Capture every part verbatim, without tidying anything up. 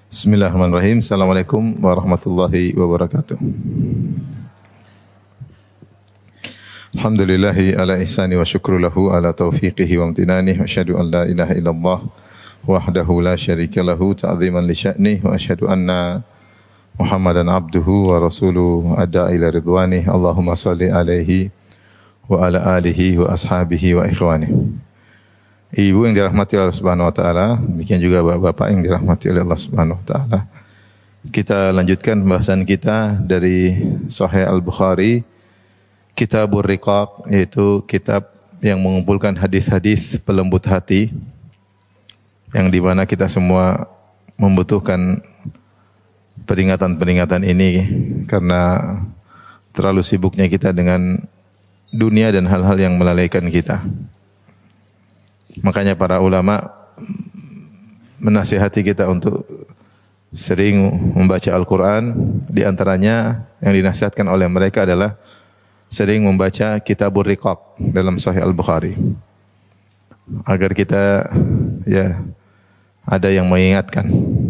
Bismillahirrahmanirrahim. Assalamualaikum warahmatullahi wabarakatuh. Alhamdulillahi ala ihsani wa syukru lahu ala taufiqihi wa amtinani wa asyhadu an la ilaha illallah wahdahu la syarika lahu ta'ziman li sya'ni wa asyhadu anna Muhammadan abduhu wa rasuluhu adda ila ridwani. Allahumma salli alaihi wa ala alihi wa ashabihi wa ikhwani. Ibu yang dirahmati oleh Allah Subhanahu wa taala, demikian juga bapak-bapak yang dirahmati oleh Allah Subhanahu wa taala. Kita lanjutkan pembahasan kita dari Sahih Al-Bukhari, Kitabur Riqaq, yaitu kitab yang mengumpulkan hadis-hadis pelembut hati yang di mana kita semua membutuhkan peringatan-peringatan ini karena terlalu sibuknya kita dengan dunia dan hal-hal yang melalaikan kita. Makanya para ulama menasihati kita untuk sering membaca Al-Quran. Di antaranya yang dinasihatkan oleh mereka adalah sering membaca Kitabur Riqaq dalam Sahih Al-Bukhari. Agar kita ya ada yang mengingatkan.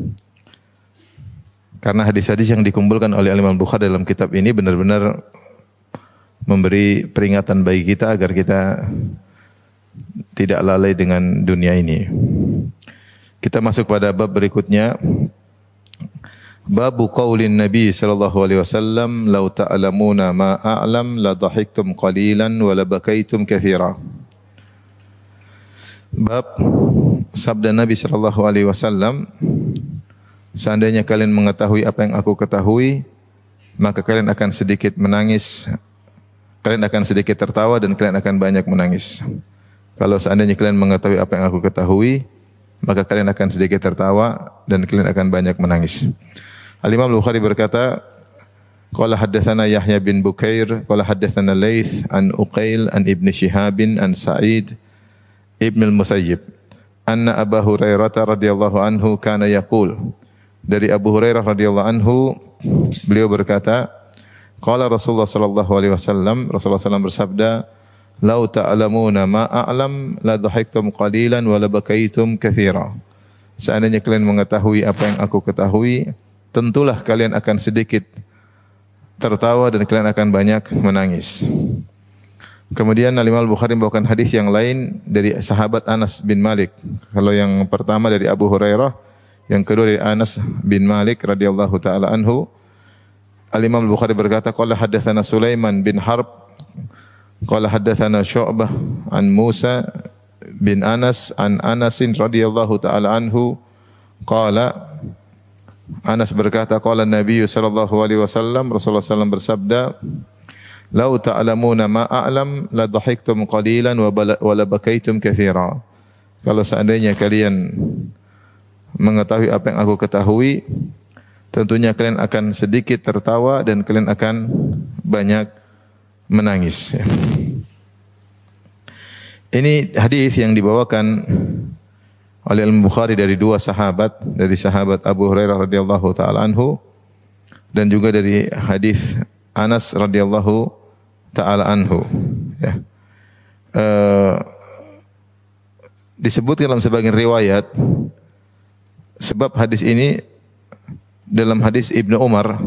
Karena hadis-hadis yang dikumpulkan oleh Imam Bukhari dalam kitab ini benar-benar memberi peringatan bagi kita agar kita tidak lalai dengan dunia ini. Kita masuk pada bab berikutnya. Bab qaulin Nabi sallallahu alaihi wasallam, "Lau ta'lamuna ma a'lam la dhahiktum qalilan wa la bakaitum katsira." Bab sabda Nabi sallallahu alaihi wasallam, seandainya kalian mengetahui apa yang aku ketahui, maka kalian akan sedikit menangis, kalian akan sedikit tertawa dan kalian akan banyak menangis. Kalau seandainya kalian mengetahui apa yang aku ketahui, maka kalian akan sedikit tertawa dan kalian akan banyak menangis. Al-Imam Al-Bukhari berkata, qala haddatsana Yahya bin Bukair, qala haddatsana Laits an Uqail an Ibn Shihab an Sa'id Ibn al-Musayyib, anna Abu Hurairah radhiyallahu anhu kana yaqul. Dari Abu Hurairah radhiyallahu anhu, beliau berkata, qala Rasulullah sallallahu alaihi wasallam, Rasulullah sallallahu alaihi wasallam bersabda, "Lau ta'lamuna ma a'lam la dhahiktum qalilan wa la bakaitum katsira." Seandainya kalian mengetahui apa yang aku ketahui, tentulah kalian akan sedikit tertawa dan kalian akan banyak menangis. Kemudian Imam Al-Bukhari membawakan hadis yang lain dari sahabat Anas bin Malik. Kalau yang pertama dari Abu Hurairah, yang kedua dari Anas bin Malik radhiyallahu taala anhu. Al-Imam Al-Bukhari berkata, qala haddatsana Sulaiman bin Harb qala haddatsana Syu'bah an Musa bin Anas an Anas radhiyallahu taala anhu qala, Anas berkata, qala Nabi sallallahu alaihi wasallam, Rasulullah sallallahu alaihi wasallam bersabda, "Lau ta'lamuna ma a'lam la dhahiktum qalilan wa la bakaitum katsira." Kalau seandainya kalian mengetahui apa yang aku ketahui, tentunya kalian akan sedikit tertawa dan kalian akan banyak menangis. Ini hadis yang dibawakan oleh Al-Bukhari dari dua sahabat, dari sahabat Abu Hurairah radhiyallahu taala anhu dan juga dari hadis Anas radhiyallahu taala anhu. Ya. Uh, disebutkan dalam sebagian riwayat sebab hadis ini dalam hadis Ibnu Umar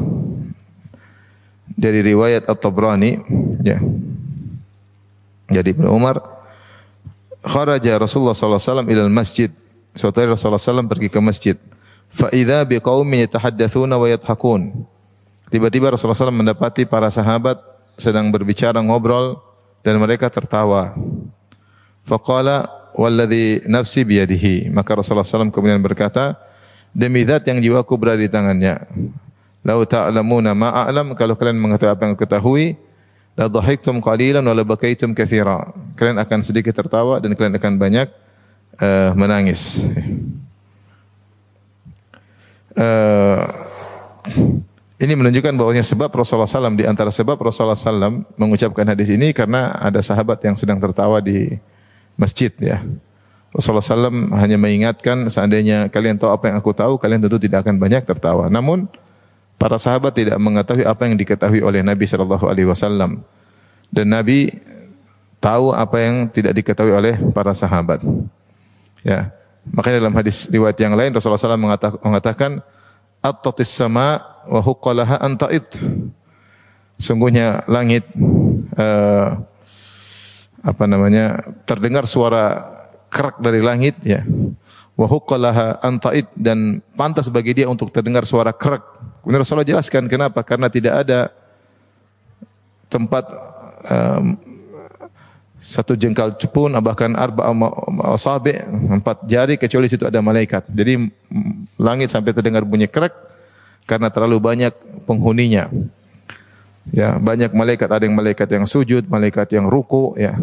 dari riwayat At-Tabrani, ya. Jadi Ibnu Umar, kharaja Rasulullah sallallahu alaihi wasallam ila al-masjid. Suatu hari Rasulullah sallallahu alaihi wasallam pergi ke masjid. Fa idza biqaumin yatahaddatsuna wa yadhakun. Tiba-tiba Rasulullah sallallahu alaihi wasallam mendapati para sahabat sedang berbicara ngobrol dan mereka tertawa. Faqala walladzi nafsi biyadihi. Maka Rasulullah sallallahu alaihi wasallam kemudian berkata, demi zat yang jiwaku berada di tangannya. Lau ta'lamuna ma a'lam, kalau kalian mengetahui apa yang aku ketahui, la dhahiktum qalilan wa la bakaitum katsira. Kalian akan sedikit tertawa dan kalian akan banyak uh, menangis. Uh, ini menunjukkan bahwasanya sebab Rasulullah sallallahu alaihi wasallam, di antara sebab Rasulullah sallallahu alaihi wasallam mengucapkan hadis ini karena ada sahabat yang sedang tertawa di masjid, ya. Rasulullah sallallahu alaihi wasallam hanya mengingatkan, seandainya kalian tahu apa yang aku tahu, kalian tentu tidak akan banyak tertawa. Namun para sahabat tidak mengetahui apa yang diketahui oleh Nabi sallallahu alaihi wasallam. Dan Nabi tahu apa yang tidak diketahui oleh para sahabat. Ya. Makanya dalam hadis riwayat yang lain Rasulullah sallallahu alaihi wasallam mengatakan, attatis sama wa huqqalaha an ta'id. Sungguhnya langit uh, apa namanya terdengar suara kerak dari langit ya. Wa huqqalaha an ta'id, dan pantas bagi dia untuk terdengar suara kerak. Kemudian Rasulullah jelaskan kenapa? Karena tidak ada tempat um, satu jengkal pun, bahkan arba asabi, empat jari, kecuali situ ada malaikat. Jadi langit sampai terdengar bunyi kerak karena terlalu banyak penghuninya. Ya, banyak malaikat, ada yang malaikat yang sujud, malaikat yang ruku, ya.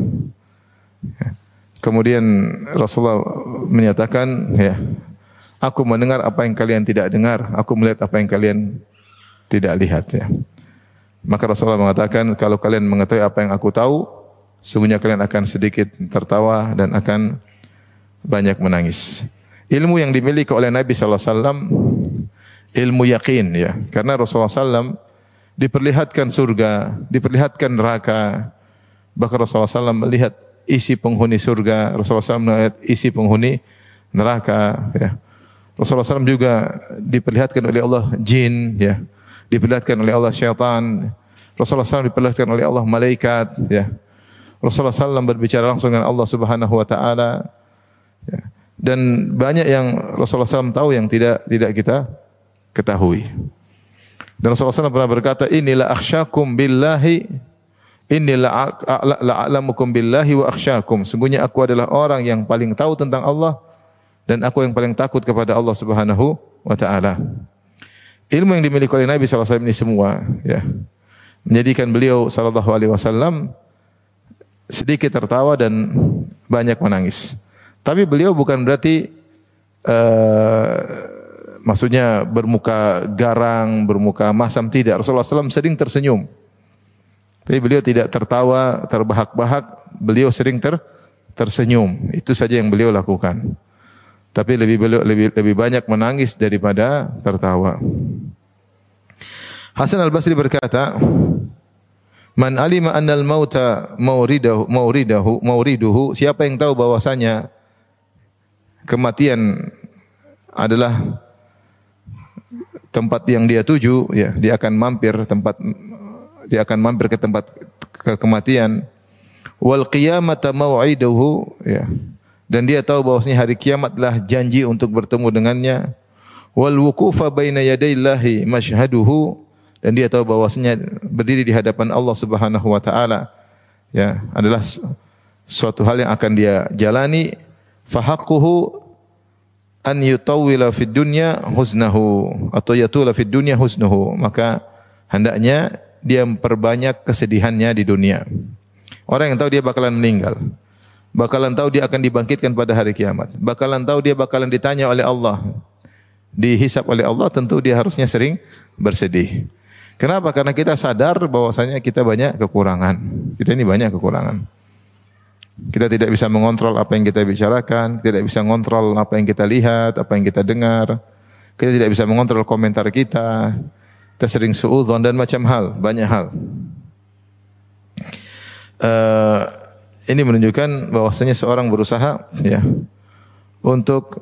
Kemudian Rasulullah menyatakan, ya, aku mendengar apa yang kalian tidak dengar, aku melihat apa yang kalian tidak lihat, ya. Maka Rasulullah mengatakan, kalau kalian mengetahui apa yang aku tahu, sungguhnya kalian akan sedikit tertawa dan akan banyak menangis. Ilmu yang dimiliki oleh Nabi sallallahu alaihi wasallam ilmu yakin, ya. Karena Rasulullah sallallahu alaihi wasallam diperlihatkan surga, diperlihatkan neraka. Bahkan Rasulullah sallallahu alaihi wasallam melihat isi penghuni surga, Rasulullah sallallahu alaihi wasallam melihat isi penghuni neraka, ya. Rasulullah sallallahu alaihi wasallam juga diperlihatkan oleh Allah jin, ya. Diperlihatkan oleh Allah syaitan. Rasulullah sallallahu alaihi wasallam diperlihatkan oleh Allah malaikat, ya. Rasulullah sallallahu alaihi wasallam berbicara langsung dengan Allah Subhanahu wa taala. Ya. Dan banyak yang Rasulullah sallallahu alaihi wasallam tahu yang tidak tidak kita ketahui. Dan Rasulullah sallallahu alaihi wasallam pernah berkata, "Inilah akhsyakum billahi, inilah a'lamukum billahi wa akhsyakum." Sungguhnya aku adalah orang yang paling tahu tentang Allah dan aku yang paling takut kepada Allah Subhanahu wa taala. Ilmu yang dimiliki oleh Nabi sallallahu alaihi wasallam ini semua, ya, menjadikan beliau sallallahu alaihi wasallam sedikit tertawa dan banyak menangis. Tapi beliau bukan berarti uh, maksudnya bermuka garang, bermuka masam, tidak. Rasulullah sallallahu alaihi wasallam sering tersenyum. Tapi beliau tidak tertawa, terbahak-bahak, beliau sering ter, tersenyum. Itu saja yang beliau lakukan. Tapi lebih beliau lebih lebih banyak menangis daripada tertawa. Hasan Al-Basri berkata, "Man alima annal mauta mauridahu mauridahu mauriduhu," siapa yang tahu bahwasanya kematian adalah tempat yang dia tuju, ya, dia akan mampir tempat dia akan mampir ke tempat ke kematian. Wal qiyamata mau'iduhu, ya. Dan dia tahu bahwasanya hari kiamatlah janji untuk bertemu dengannya. Wal wuqufa baina yadayillahi mashhaduhu, dan dia tahu bahwasanya berdiri di hadapan Allah Subhanahu wa taala, ya, adalah suatu hal yang akan dia jalani. Fa haqquhu an yutawwila fid dunya huznahu, atau yatula fid dunya huznuhu, maka hendaknya dia memperbanyak kesedihannya di dunia. Orang yang tahu dia bakalan meninggal, bakalan tahu dia akan dibangkitkan pada hari kiamat, bakalan tahu dia bakalan ditanya oleh Allah, dihisab oleh Allah, tentu dia harusnya sering bersedih. Kenapa? Karena kita sadar bahwasanya kita banyak kekurangan. Kita ini banyak kekurangan. Kita tidak bisa mengontrol apa yang kita bicarakan, tidak bisa mengontrol apa yang kita lihat, apa yang kita dengar. Kita tidak bisa mengontrol komentar kita. Kita sering suudzon dan macam hal, banyak hal. Uh, ini menunjukkan bahwasanya seorang berusaha, ya, untuk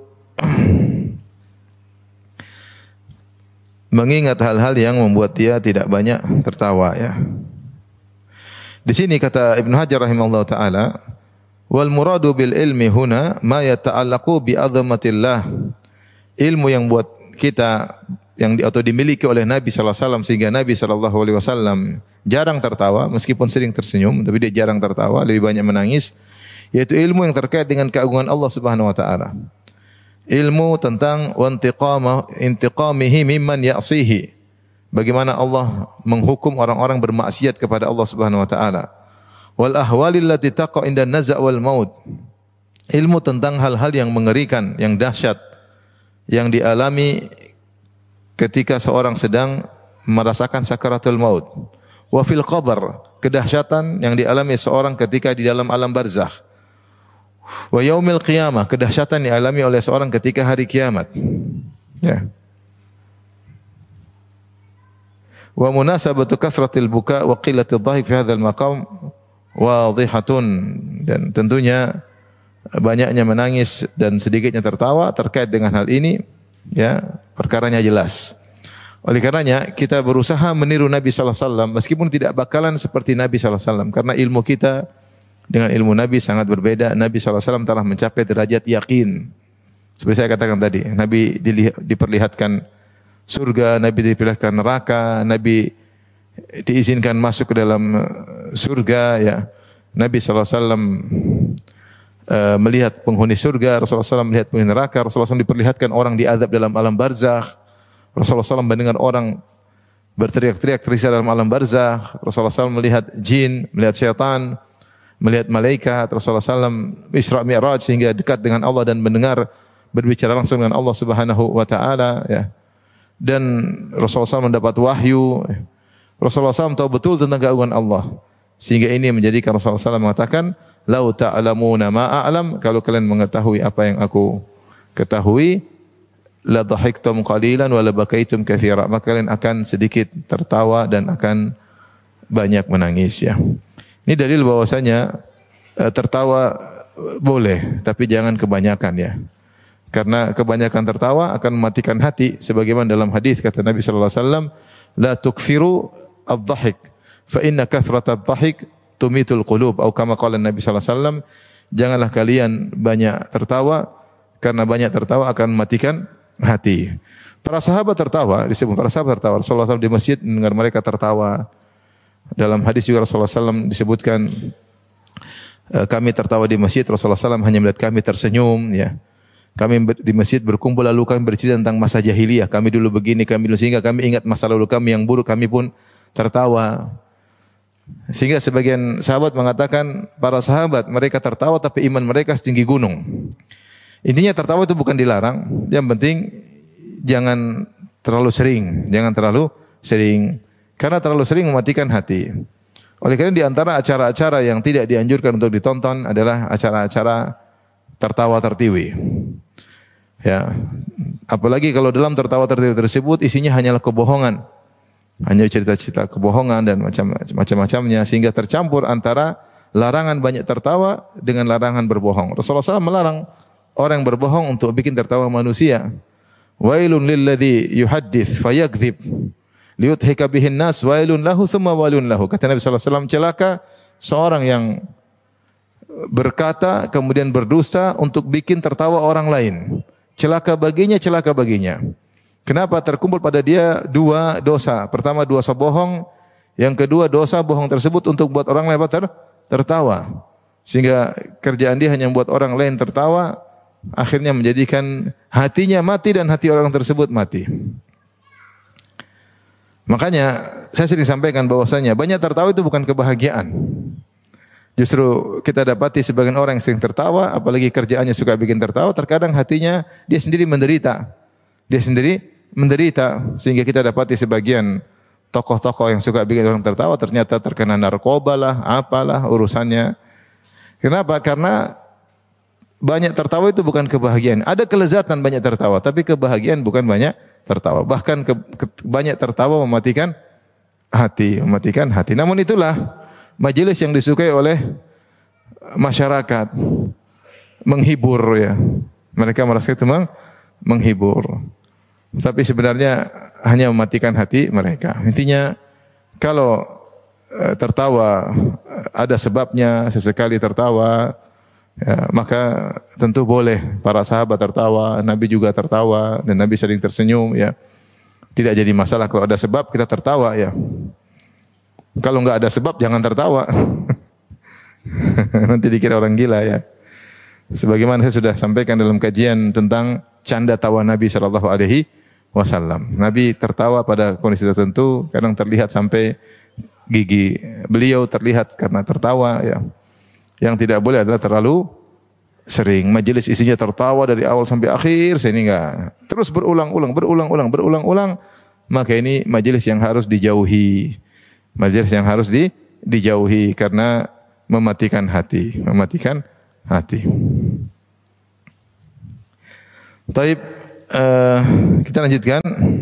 mengingat hal-hal yang membuat dia tidak banyak tertawa, ya. Di sini kata Ibnu Hajar rahimahullah taala, wal muradu bil ilmi huna ma yata'allaqu bi 'azamatillah. Ilmu yang buat kita yang di, atau dimiliki oleh Nabi sallallahu alaihi wasallam, sehingga Nabi sallallahu alaihi wasallam jarang tertawa, meskipun sering tersenyum, tapi dia jarang tertawa, lebih banyak menangis, yaitu ilmu yang terkait dengan keagungan Allah Subhanahu wa taala. Ilmu tentang wantiqama intiqamihi mimman ya'sihi. Bagaimana Allah menghukum orang-orang bermaksiat kepada Allah Subhanahu wa taala. Wal ahwalil lati taqa inda naza' wal maut. Ilmu tentang hal-hal yang mengerikan, yang dahsyat, yang dialami ketika seorang sedang merasakan sakaratul maut. Wa fil qabr, kedahsyatan yang dialami seorang ketika di dalam alam barzakh. Wa yaumil qiyamah, kedahsyatan yang dialami oleh seorang ketika hari kiamat. Ya. Wa munasabatu kathratil buka wa qillatil dhahik fi hadzal maqam wadhihatun, dan tentunya banyaknya menangis dan sedikitnya tertawa terkait dengan hal ini, ya, perkaranya jelas. Oleh karenanya kita berusaha meniru Nabi sallallahu alaihi wasallam meskipun tidak bakalan seperti Nabi sallallahu alaihi wasallam karena ilmu kita dengan ilmu Nabi sangat berbeda. Nabi sallallahu alaihi wasallam telah mencapai derajat yakin. Seperti saya katakan tadi, Nabi diperlihatkan surga, Nabi diperlihatkan neraka, Nabi diizinkan masuk ke dalam surga ya. Nabi sallallahu alaihi wasallam uh, melihat penghuni surga, Rasulullah sallallahu alaihi wasallam melihat penghuni neraka, Rasulullah sallallahu alaihi wasallam diperlihatkan orang diazab dalam alam barzakh. Rasulullah sallallahu alaihi wasallam mendengar orang berteriak-teriak terisa dalam alam barzakh. Rasulullah sallallahu alaihi wasallam melihat jin, melihat syaitan, melihat malaikat. Rasulullah sallallahu alaihi wasallam Isra Mi'raj sehingga dekat dengan Allah dan mendengar berbicara langsung dengan Allah Subhanahu wa taala ya. Dan Rasulullah sallallahu alaihi wasallam mendapat wahyu. Rasulullah sallallahu alaihi wasallam tahu betul tentang keagungan Allah. Sehingga ini menjadikan Rasulullah sallallahu alaihi wasallam mengatakan, "Lau ta'lamuna ma a'lam," kalau kalian mengetahui apa yang aku ketahui, la dhahiktum qalilan wa la bakaitum katsira, maka kalian akan sedikit tertawa dan akan banyak menangis ya. Ini dalil bahwasanya tertawa boleh, tapi jangan kebanyakan ya. Karena kebanyakan tertawa akan mematikan hati sebagaimana dalam hadis kata Nabi sallallahu alaihi wasallam, "La tukthiru ad-dhahik, fa inna kathrata ad-dhahik tumitul qulub," atau kama qala Nabi sallallahu alaihi wasallam, janganlah kalian banyak tertawa karena banyak tertawa akan mematikan hati. Para sahabat tertawa, disebut para sahabat tertawa. Rasulullah sallallahu alaihi wasallam di masjid mendengar mereka tertawa. Dalam hadis juga Rasulullah sallallahu alaihi wasallam disebutkan kami tertawa di masjid, Rasulullah sallallahu alaihi wasallam hanya melihat kami tersenyum ya. Kami di masjid berkumpul lalu kami bercerita tentang masa jahiliyah. Kami dulu begini, kami dulu sehingga kami ingat masa lalu kami yang buruk, kami pun tertawa. Sehingga sebagian sahabat mengatakan para sahabat mereka tertawa tapi iman mereka setinggi gunung. Intinya tertawa itu bukan dilarang, yang penting jangan terlalu sering, jangan terlalu sering. Karena terlalu sering mematikan hati. Oleh karena di antara acara-acara yang tidak dianjurkan untuk ditonton adalah acara-acara tertawa tertiwi. Ya, apalagi kalau dalam tertawa tertiwi tersebut isinya hanyalah kebohongan, hanya cerita-cerita kebohongan dan macam-macamnya sehingga tercampur antara larangan banyak tertawa dengan larangan berbohong. Rasulullah sallallahu alaihi wasallam melarang orang yang berbohong untuk bikin tertawa manusia. Wailun lilladzi yuhaddits fayakdzib liyudhika bihin nas wailun lahu thumma wailun lahu. Kata Nabi sallallahu alaihi wasallam, celaka seorang yang berkata kemudian berdusta untuk bikin tertawa orang lain. Celaka baginya, celaka baginya. Kenapa? Terkumpul pada dia dua dosa. Pertama dosa bohong, yang kedua dosa bohong tersebut untuk buat orang lain ter tertawa. Sehingga kerjaan dia hanya membuat orang lain tertawa, akhirnya menjadikan hatinya mati dan hati orang tersebut mati. Makanya saya sering sampaikan bahwasanya banyak tertawa itu bukan kebahagiaan. Justru kita dapati sebagian orang yang sering tertawa, apalagi kerjaannya suka bikin tertawa, terkadang hatinya dia sendiri menderita. Dia sendiri menderita, sehingga kita dapati sebagian tokoh-tokoh yang suka bikin orang tertawa ternyata terkena narkoba lah, apalah urusannya. Kenapa? Karena banyak tertawa itu bukan kebahagiaan. Ada kelezatan banyak tertawa, tapi kebahagiaan bukan banyak tertawa. Bahkan ke, ke, banyak tertawa mematikan hati, mematikan hati. Namun itulah majelis yang disukai oleh masyarakat, menghibur ya. Mereka merasa itu meng, menghibur. Tapi sebenarnya hanya mematikan hati mereka. Intinya kalau e, tertawa ada sebabnya, sesekali tertawa, ya, maka tentu boleh. Para sahabat tertawa, Nabi juga tertawa dan Nabi sering tersenyum ya. Tidak jadi masalah kalau ada sebab kita tertawa ya. Kalau enggak ada sebab jangan tertawa. Nanti dikira orang gila ya. Sebagaimana saya sudah sampaikan dalam kajian tentang canda tawa Nabi sallallahu alaihi wasallam. Nabi tertawa pada kondisi tertentu, kadang terlihat sampai gigi beliau terlihat karena tertawa ya. Yang tidak boleh adalah terlalu sering. Majelis isinya tertawa dari awal sampai akhir, ini enggak. Terus berulang-ulang, berulang-ulang, berulang-ulang, maka ini majelis yang harus dijauhi. Majelis yang harus di, dijauhi karena mematikan hati, mematikan hati. Taib, uh, kita lanjutkan.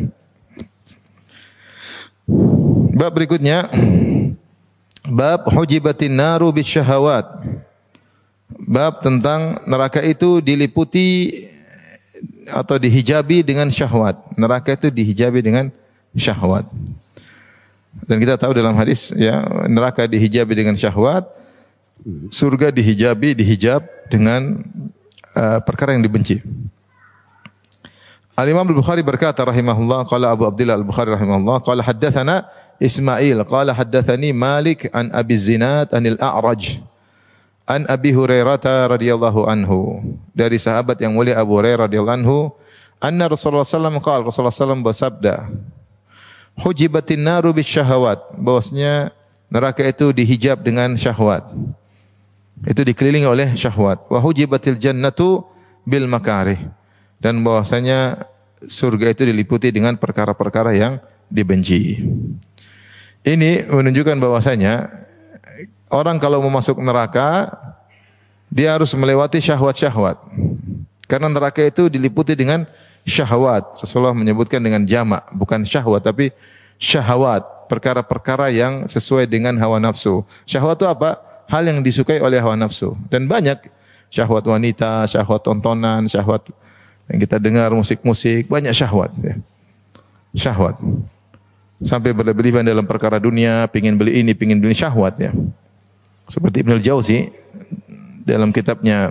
Bab berikutnya, bab hujibatin naru bisyahawat. Bab tentang neraka itu diliputi atau dihijabi dengan syahwat. Neraka itu dihijabi dengan syahwat. Dan kita tahu dalam hadis ya, neraka dihijabi dengan syahwat, surga dihijabi dihijab dengan uh, perkara yang dibenci. Al-Imam Al-Bukhari berkata rahimahullah, qala Abu Abdullah Al-Bukhari rahimahullah, qala haddatsana Ismail, qala haddatsani Malik an Abi Zinad anil A'raj an Abi Hurairah radhiyallahu anhu, dari sahabat yang mulia Abu Hurairah radhiyallahu anhu, anna Rasulullah sallallahu alaihi wasallam qala, Rasulullah sallallahu alaihi wasallam bersabda, hujibatin naru bisyahawat, bahwasanya neraka itu dihijab dengan syahwat. Itu dikelilingi oleh syahwat. Wa hujibatil jannatu bil makarih, dan bahwasanya surga itu diliputi dengan perkara-perkara yang dibenci. Ini menunjukkan bahwasanya orang kalau mau masuk neraka dia harus melewati syahwat-syahwat. Karena neraka itu diliputi dengan syahwat. Rasulullah menyebutkan dengan jamak, bukan syahwat tapi syahwat, perkara-perkara yang sesuai dengan hawa nafsu. Syahwat itu apa? Hal yang disukai oleh hawa nafsu. Dan banyak syahwat wanita, syahwat tontonan, syahwat yang kita dengar musik-musik, banyak syahwat ya. Syahwat. Sampai berlebihan dalam perkara dunia, pingin beli ini, pingin beli syahwat ya. Seperti Ibnu Al-Jauzi dalam kitabnya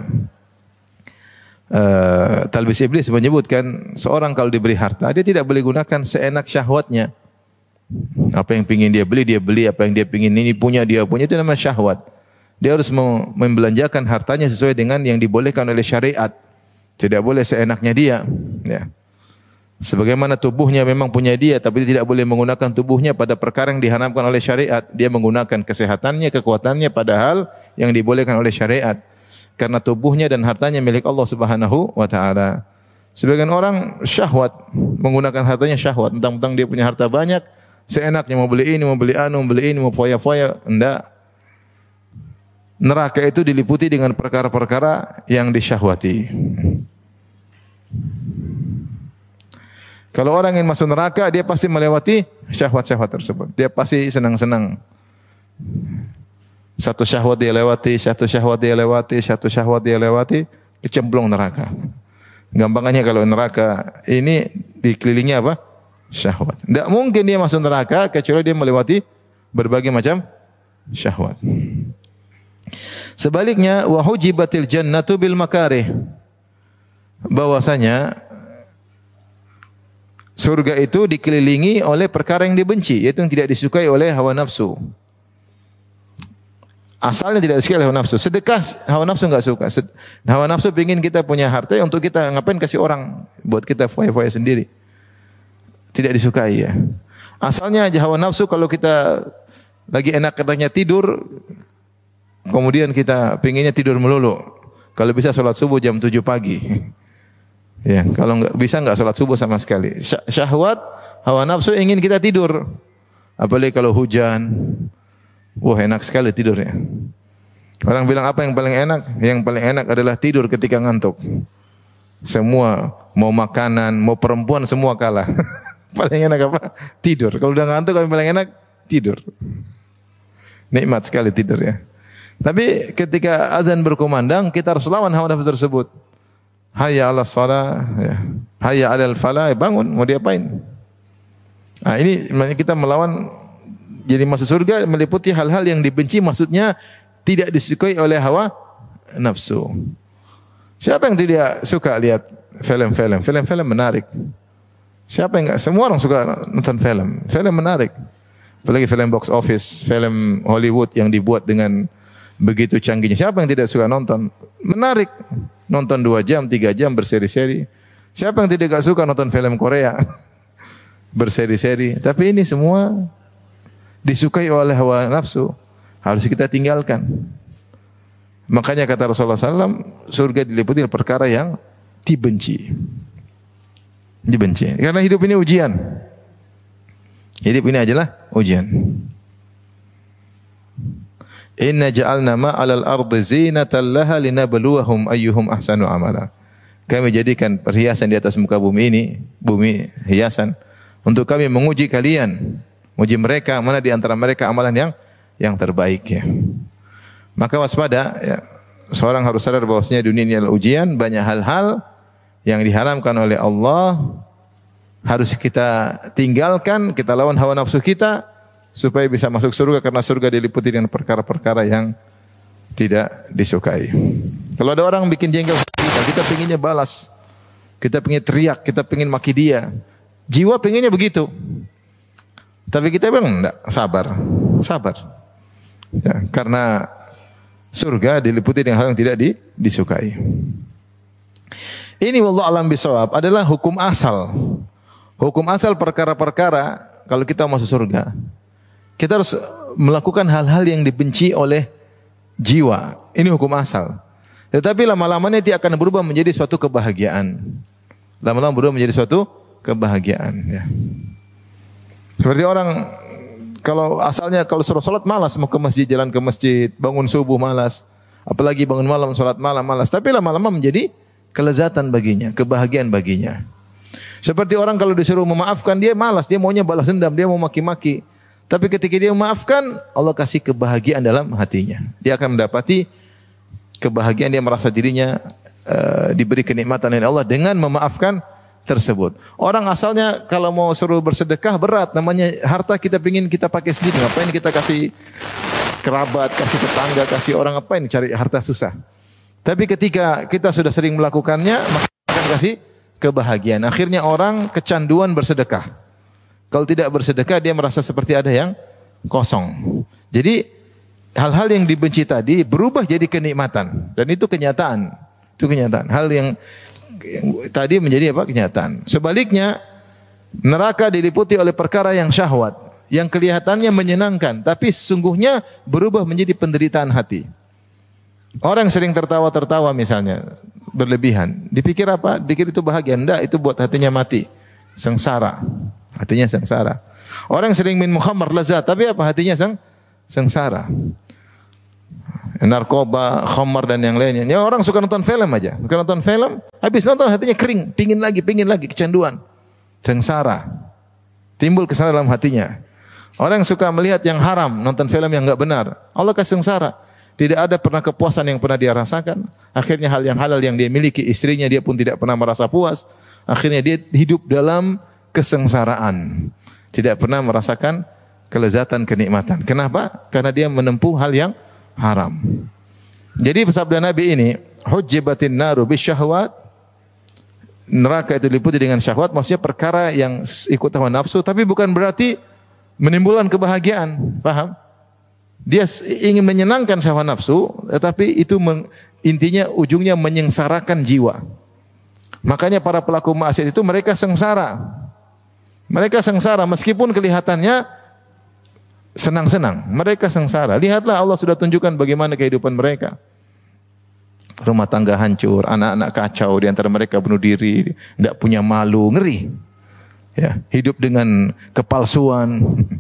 uh, Talbis Iblis menyebutkan, seorang kalau diberi harta, dia tidak boleh gunakan seenak syahwatnya. Apa yang pingin dia beli, dia beli. Apa yang dia pingin ini punya, dia punya. Itu namanya syahwat. Dia harus membelanjakan hartanya sesuai dengan yang dibolehkan oleh syariat. Tidak boleh seenaknya dia ya. Sebagaimana tubuhnya memang punya dia, tapi dia tidak boleh menggunakan tubuhnya pada perkara yang diharamkan oleh syariat. Dia menggunakan kesehatannya, kekuatannya pada hal yang dibolehkan oleh syariat. Karena tubuhnya dan hartanya milik Allah Subhanahu wa taala. Sebagian orang syahwat, menggunakan hartanya syahwat. Mentang-mentang dia punya harta banyak, seenaknya mau beli ini, mau beli anu, mau beli ini, mau foya-foya. Enggak. Neraka itu diliputi dengan perkara-perkara yang disyahwati. Kalau orang yang masuk neraka, dia pasti melewati syahwat-syahwat tersebut. Dia pasti senang-senang. Satu syahwat dia lewati, satu syahwat dia lewati, satu syahwat dia lewati, kecemplung neraka. Gampangannya kalau neraka ini dikelilingi apa? Syahwat. Tidak mungkin dia masuk neraka kecuali dia melewati berbagai macam syahwat. Sebaliknya, wa hujibatil jannatu bil makarih, bahwasanya surga itu dikelilingi oleh perkara yang dibenci, yaitu yang tidak disukai oleh hawa nafsu. Asalnya tidak disukai oleh hawa nafsu. Sedekah, hawa nafsu enggak suka. Hawa nafsu ingin kita punya harta untuk kita ngapain, kasih orang, buat kita foya-foya sendiri. Tidak disukai ya. Asalnya hawa nafsu kalau kita lagi enak-enaknya tidur, kemudian kita pinginnya tidur melulu. Kalau bisa sholat subuh jam tujuh pagi. Ya, kalau enggak bisa enggak salat subuh sama sekali. Syahwat, hawa nafsu ingin kita tidur. Apalagi kalau hujan. Wah, enak sekali tidurnya. Orang bilang apa yang paling enak? Yang paling enak adalah tidur ketika ngantuk. Semua, mau makanan, mau perempuan semua kalah. Paling enak apa? Tidur. Kalau udah ngantuk yang paling enak tidur. Nikmat sekali tidur ya. Tapi ketika azan berkumandang, kita harus lawan hawa nafsu tersebut. Hayya 'alas shalah, ya. Hayya 'alal falah, bangun, mau diapain? Nah, ini kita melawan. Jadi masuk surga meliputi hal-hal yang dibenci, maksudnya tidak disukai oleh hawa nafsu. Siapa yang tidak suka lihat film-film? Film-film menarik. Siapa yang enggak? Semua orang suka nonton film. Film menarik. Apalagi film box office, film Hollywood yang dibuat dengan begitu canggihnya. Siapa yang tidak suka nonton? Menarik. Nonton dua jam, tiga jam berseri-seri. Siapa yang tidak suka nonton film Korea? Berseri-seri. Tapi ini semua disukai oleh hawa nafsu. Harus kita tinggalkan. Makanya kata Rasulullah sallallahu alaihi wasallam, surga diliputi perkara yang dibenci. Dibenci. Karena hidup ini ujian. Hidup ini adalah ujian. Inna ja'alna ma'alal ardi zinatan laha linabluwahum ayyuhum ahsanu amala. Kami jadikan perhiasan di atas muka bumi ini, bumi hiasan, untuk kami menguji kalian, menguji mereka mana di antara mereka amalan yang yang terbaik ya. Maka waspada ya. Seorang harus sadar bahwasanya dunia ini adalah ujian, banyak hal-hal yang diharamkan oleh Allah harus kita tinggalkan, kita lawan hawa nafsu kita supaya bisa masuk surga, karena surga diliputi dengan perkara-perkara yang tidak disukai. Kalau ada orang bikin jengkel kita, kita pengennya balas. Kita pengen teriak, kita pengen maki dia. Jiwa pengennya begitu. Tapi kita bilang enggak, sabar. Sabar. Ya, karena surga diliputi dengan hal yang tidak di, disukai. Ini wallahu alam bisawab adalah hukum asal. Hukum asal perkara-perkara kalau kita masuk surga, kita harus melakukan hal-hal yang dibenci oleh jiwa. Ini hukum asal. Tetapi lama-lamanya dia akan berubah menjadi suatu kebahagiaan. Lama-lama berubah menjadi suatu kebahagiaan. Ya. Seperti orang kalau asalnya kalau suruh sholat malas, mau ke masjid, jalan ke masjid, bangun subuh malas, apalagi bangun malam, sholat malam malas. Tapi lama-lama menjadi kelezatan baginya, kebahagiaan baginya. Seperti orang kalau disuruh memaafkan, dia malas, dia maunya balas dendam, dia mau maki-maki. Tapi ketika dia memaafkan, Allah kasih kebahagiaan dalam hatinya. Dia akan mendapati kebahagiaan, dia merasa dirinya uh, diberi kenikmatan oleh Allah dengan memaafkan tersebut. Orang asalnya kalau mau suruh bersedekah berat, namanya harta kita pingin kita pakai sendiri. Ngapain kita kasih kerabat, kasih tetangga, kasih orang, ngapain cari harta susah. Tapi ketika kita sudah sering melakukannya, maka akan kasih kebahagiaan. Akhirnya orang kecanduan bersedekah. Kalau tidak bersedekah, dia merasa seperti ada yang kosong. Jadi hal-hal yang dibenci tadi berubah jadi kenikmatan, dan itu kenyataan. Itu kenyataan. Hal yang, yang tadi menjadi apa? Kenyataan. Sebaliknya, neraka diliputi oleh perkara yang syahwat, yang kelihatannya menyenangkan, tapi sesungguhnya berubah menjadi penderitaan hati. Orang sering tertawa-tertawa misalnya, berlebihan. Dipikir apa? Dipikir itu bahagia. Enggak, itu buat hatinya mati. Sengsara. Hatinya sengsara. Orang sering minum khamar lezat, tapi apa? Hatinya seng, sengsara. Narkoba, khamar dan yang lainnya. Ya, orang suka nonton film aja. Suka nonton film, habis nonton hatinya kering. Pingin lagi, pingin lagi. Kecanduan. Sengsara. Timbul kesalahan dalam hatinya. Orang suka melihat yang haram, nonton film yang enggak benar. Allah kasih sengsara. Tidak ada pernah kepuasan yang pernah dia rasakan. Akhirnya hal yang halal yang dia miliki, istrinya dia pun tidak pernah merasa puas. Akhirnya dia hidup dalam kesengsaraan. Tidak pernah merasakan kelezatan, kenikmatan. Kenapa? Karena dia menempuh hal yang haram. Jadi sabda Nabi ini, hujjibatin naru bisyahwat. Neraka itu diliputi dengan syahwat, maksudnya perkara yang ikut hawa nafsu, tapi bukan berarti menimbulkan kebahagiaan. Paham? Dia ingin menyenangkan hawa nafsu, tetapi itu meng, intinya ujungnya menyengsarakan jiwa. Makanya para pelaku maksiat itu mereka sengsara. Mereka sengsara meskipun kelihatannya senang-senang. Mereka sengsara. Lihatlah Allah sudah tunjukkan bagaimana kehidupan mereka. Rumah tangga hancur, anak-anak kacau, di antara mereka bunuh diri, tidak punya malu, ngeri. Ya, hidup dengan kepalsuan.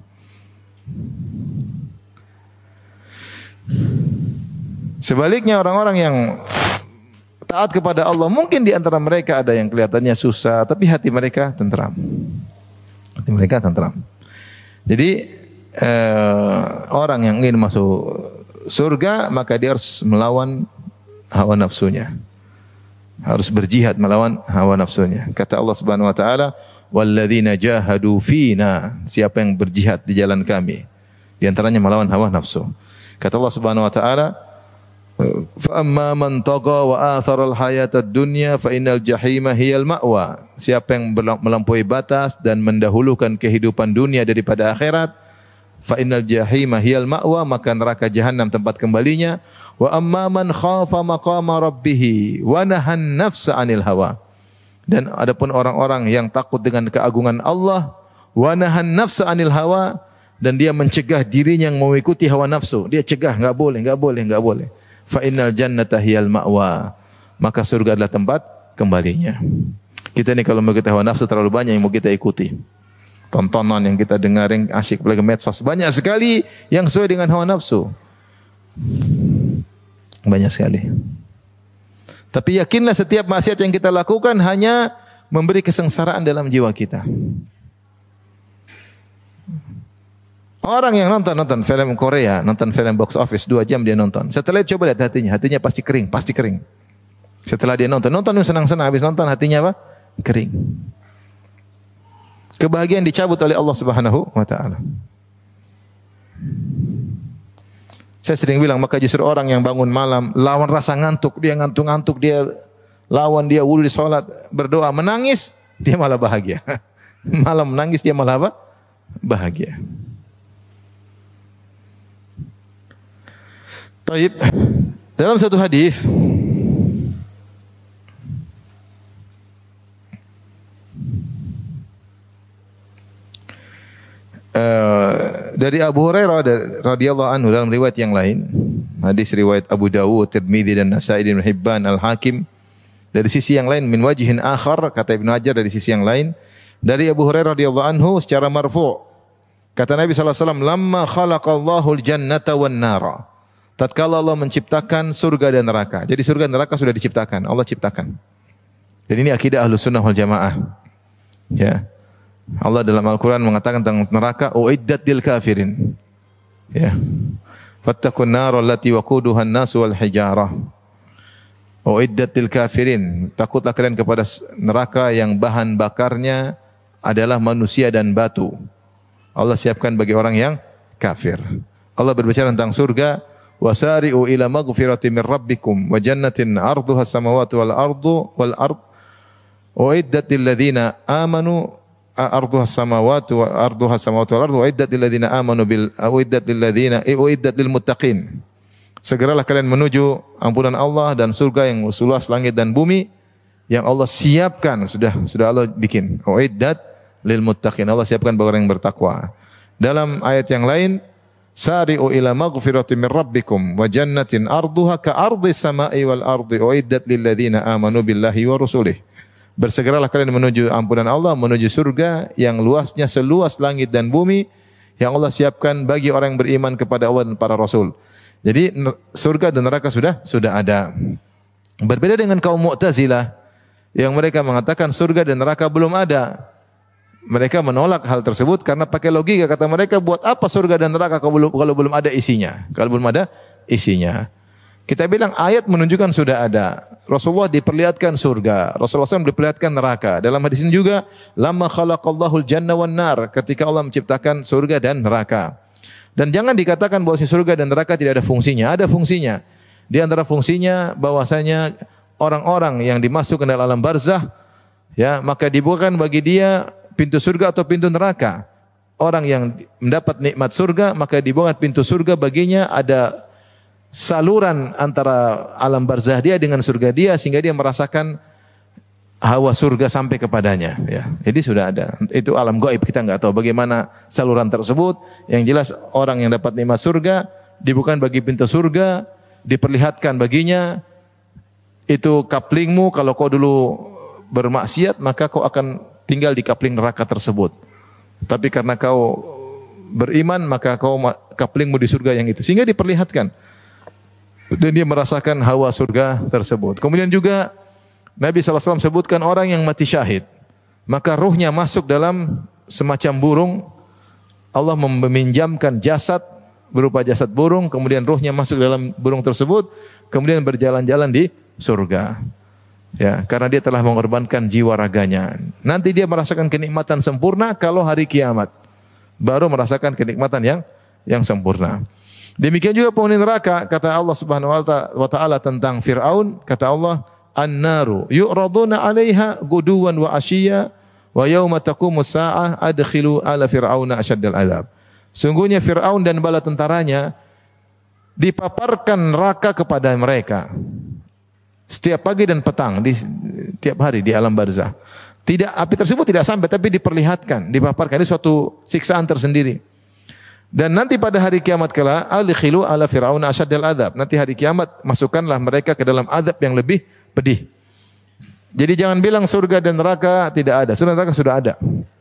Sebaliknya orang-orang yang taat kepada Allah, mungkin di antara mereka ada yang kelihatannya susah, tapi hati mereka tenteram. Hati mereka tenteram. Jadi eh, orang yang ingin masuk surga, maka dia harus melawan hawa nafsunya. Harus berjihad melawan hawa nafsunya. Kata Allah Subhanahu wa taala, "Walladzina jahadu fina", siapa yang berjihad di jalan kami, di antaranya melawan hawa nafsu. Kata Allah Subhanahu wa taala, "Fa amma man tagha wa athara al-hayata ad-dunya fa innal jahima hiyal ma'wa." Siapa yang melampaui batas dan mendahulukan kehidupan dunia daripada akhirat, fa innal jahima hiyal ma'wa, maka neraka jahanam tempat kembalinya. Wa amma man khafa maqama rabbih wa nahan nafsa 'anil hawa. Dan adapun orang-orang yang takut dengan keagungan Allah, wa nahan nafsa 'anil hawa, dan dia mencegah dirinya yang mengikuti hawa nafsu. Dia cegah, enggak boleh, enggak boleh, enggak boleh. Fa innal jannata hiyal ma'wa, maka surga adalah tempat kembalinya. Kita ni kalau mau kita hawa nafsu terlalu banyak yang mau kita ikuti. Tontonan yang kita dengar yang asyik, apalagi medsos, banyak sekali yang sesuai dengan hawa nafsu. Banyak sekali. Tapi yakinlah setiap maksiat yang kita lakukan hanya memberi kesengsaraan dalam jiwa kita. Orang yang nonton nonton film Korea, nonton film box office dua jam dia nonton. Setelah itu coba lihat hatinya, hatinya pasti kering, pasti kering. Setelah dia nonton, nonton senang-senang, habis nonton hatinya apa? Kering. Kebahagiaan dicabut oleh Allah Subhanahu wa taala. Saya sering bilang, maka justru orang yang bangun malam lawan rasa ngantuk, dia ngantuk-ngantuk, dia lawan dia wudu di salat, berdoa, menangis, dia malah bahagia. Malam menangis dia malah apa? Bahagia. Taib. Dalam satu hadis Uh, dari Abu Hurairah radhiyallahu anhu dalam riwayat yang lain, hadis riwayat Abu Dawud, Tirmidzi dan Nasa'i dan Hibban, Al-Hakim, dari sisi yang lain min wajhin akhar, kata Ibnu Hajar dari sisi yang lain, dari Abu Hurairah radhiyallahu anhu secara marfu', kata Nabi sallallahu alaihi wasallam, lamma khalaqallahu al-jannata wan nara, tatkala Allah menciptakan surga dan neraka. Jadi surga dan neraka sudah diciptakan, Allah ciptakan. Dan ini akidah Ahlus Sunnah wal Jamaah. Ya. Allah dalam Al-Quran mengatakan tentang neraka, uiddat lil kafirin. Ya. Fattaqun nar allati waquduha an-nas wal hijarah. Uiddat lil kafirin. Takutlah kalian kepada neraka yang bahan bakarnya adalah manusia dan batu. Allah siapkan bagi orang yang kafir. Allah berbicara tentang surga, wasari'u ila maghfiratin min rabbikum wa jannatin 'arduha as-samawati wal ardu wal ard. Uiddat lil ladzina amanu arduha samawati wa arduha samawati wal ardu uiddat lil ladzina amanu bil uiddat lil ladzina uiddat lil muttaqin. Segeralah kalian menuju ampunan Allah dan surga yang seluas langit dan bumi yang Allah siapkan, sudah sudah Allah bikin. Uiddat lil muttaqin. Allah siapkan bagi orang yang bertakwa. Dalam ayat yang lain, sari'u ila maghfiratin min rabbikum wa jannatin arduha ka ardis samai wal ardi uiddat lil ladzina amanu billahi wa rusulih. Bersegeralah kalian menuju ampunan Allah, menuju surga yang luasnya seluas langit dan bumi yang Allah siapkan bagi orang yang beriman kepada Allah dan para rasul. Jadi surga dan neraka sudah sudah ada. Berbeda dengan kaum Mu'tazilah yang mereka mengatakan surga dan neraka belum ada. Mereka menolak hal tersebut karena pakai logika, kata mereka, buat apa surga dan neraka kalau belum kalau belum ada isinya? Kalau belum ada isinya. Kita bilang ayat menunjukkan sudah ada. Rasulullah diperlihatkan surga, Rasulullah shallallahu alaihi wasallam diperlihatkan neraka. Dalam hadis ini juga, lamma khalaqallahu al-janna wan nar, ketika Allah menciptakan surga dan neraka. Dan jangan dikatakan bahwa si surga dan neraka tidak ada fungsinya, ada fungsinya. Di antara fungsinya bahwasanya orang-orang yang dimasukkan dalam alam barzah, ya, maka dibukakan bagi dia pintu surga atau pintu neraka. Orang yang mendapat nikmat surga, maka dibukakan pintu surga baginya, ada saluran antara alam barzah dia dengan surga dia sehingga dia merasakan hawa surga sampai kepadanya, ya. Jadi sudah ada. Itu alam gaib, kita enggak tahu bagaimana saluran tersebut. Yang jelas orang yang dapat nikmat surga dibukakan bagi pintu surga, diperlihatkan baginya itu kaplingmu, kalau kau dulu bermaksiat maka kau akan tinggal di kapling neraka tersebut. Tapi karena kau beriman maka kau kaplingmu di surga yang itu. Sehingga diperlihatkan. Dan dia merasakan hawa surga tersebut. Kemudian juga Nabi sallallahu alaihi wasallam sebutkan orang yang mati syahid, maka ruhnya masuk dalam semacam burung. Allah meminjamkan jasad berupa jasad burung, kemudian ruhnya masuk dalam burung tersebut, kemudian berjalan-jalan di surga. Ya, karena dia telah mengorbankan jiwa raganya. Nanti dia merasakan kenikmatan sempurna kalau hari kiamat. Baru merasakan kenikmatan yang yang sempurna. Demikian juga penghuni neraka, kata Allah Subhanahu wa taala tentang Firaun, kata Allah, "An-naru yu'raduna 'alaiha guduwan wa 'ashiyya wa yauma taqumus saa'ah adkhilu ala fir'auna asyaddal 'adzab." Sungguhnya Firaun dan bala tentaranya dipaparkan neraka kepada mereka setiap pagi dan petang, di tiap hari di alam barzah. Tidak, api tersebut tidak sampai, tapi diperlihatkan, dipaparkan. Ini suatu siksaan tersendiri. Dan nanti pada hari kiamat kala, adkhilu ala fir'auna asyaddal 'adzab. Nanti hari kiamat masukkanlah mereka ke dalam azab yang lebih pedih. Jadi jangan bilang surga dan neraka tidak ada. Surga dan neraka sudah ada.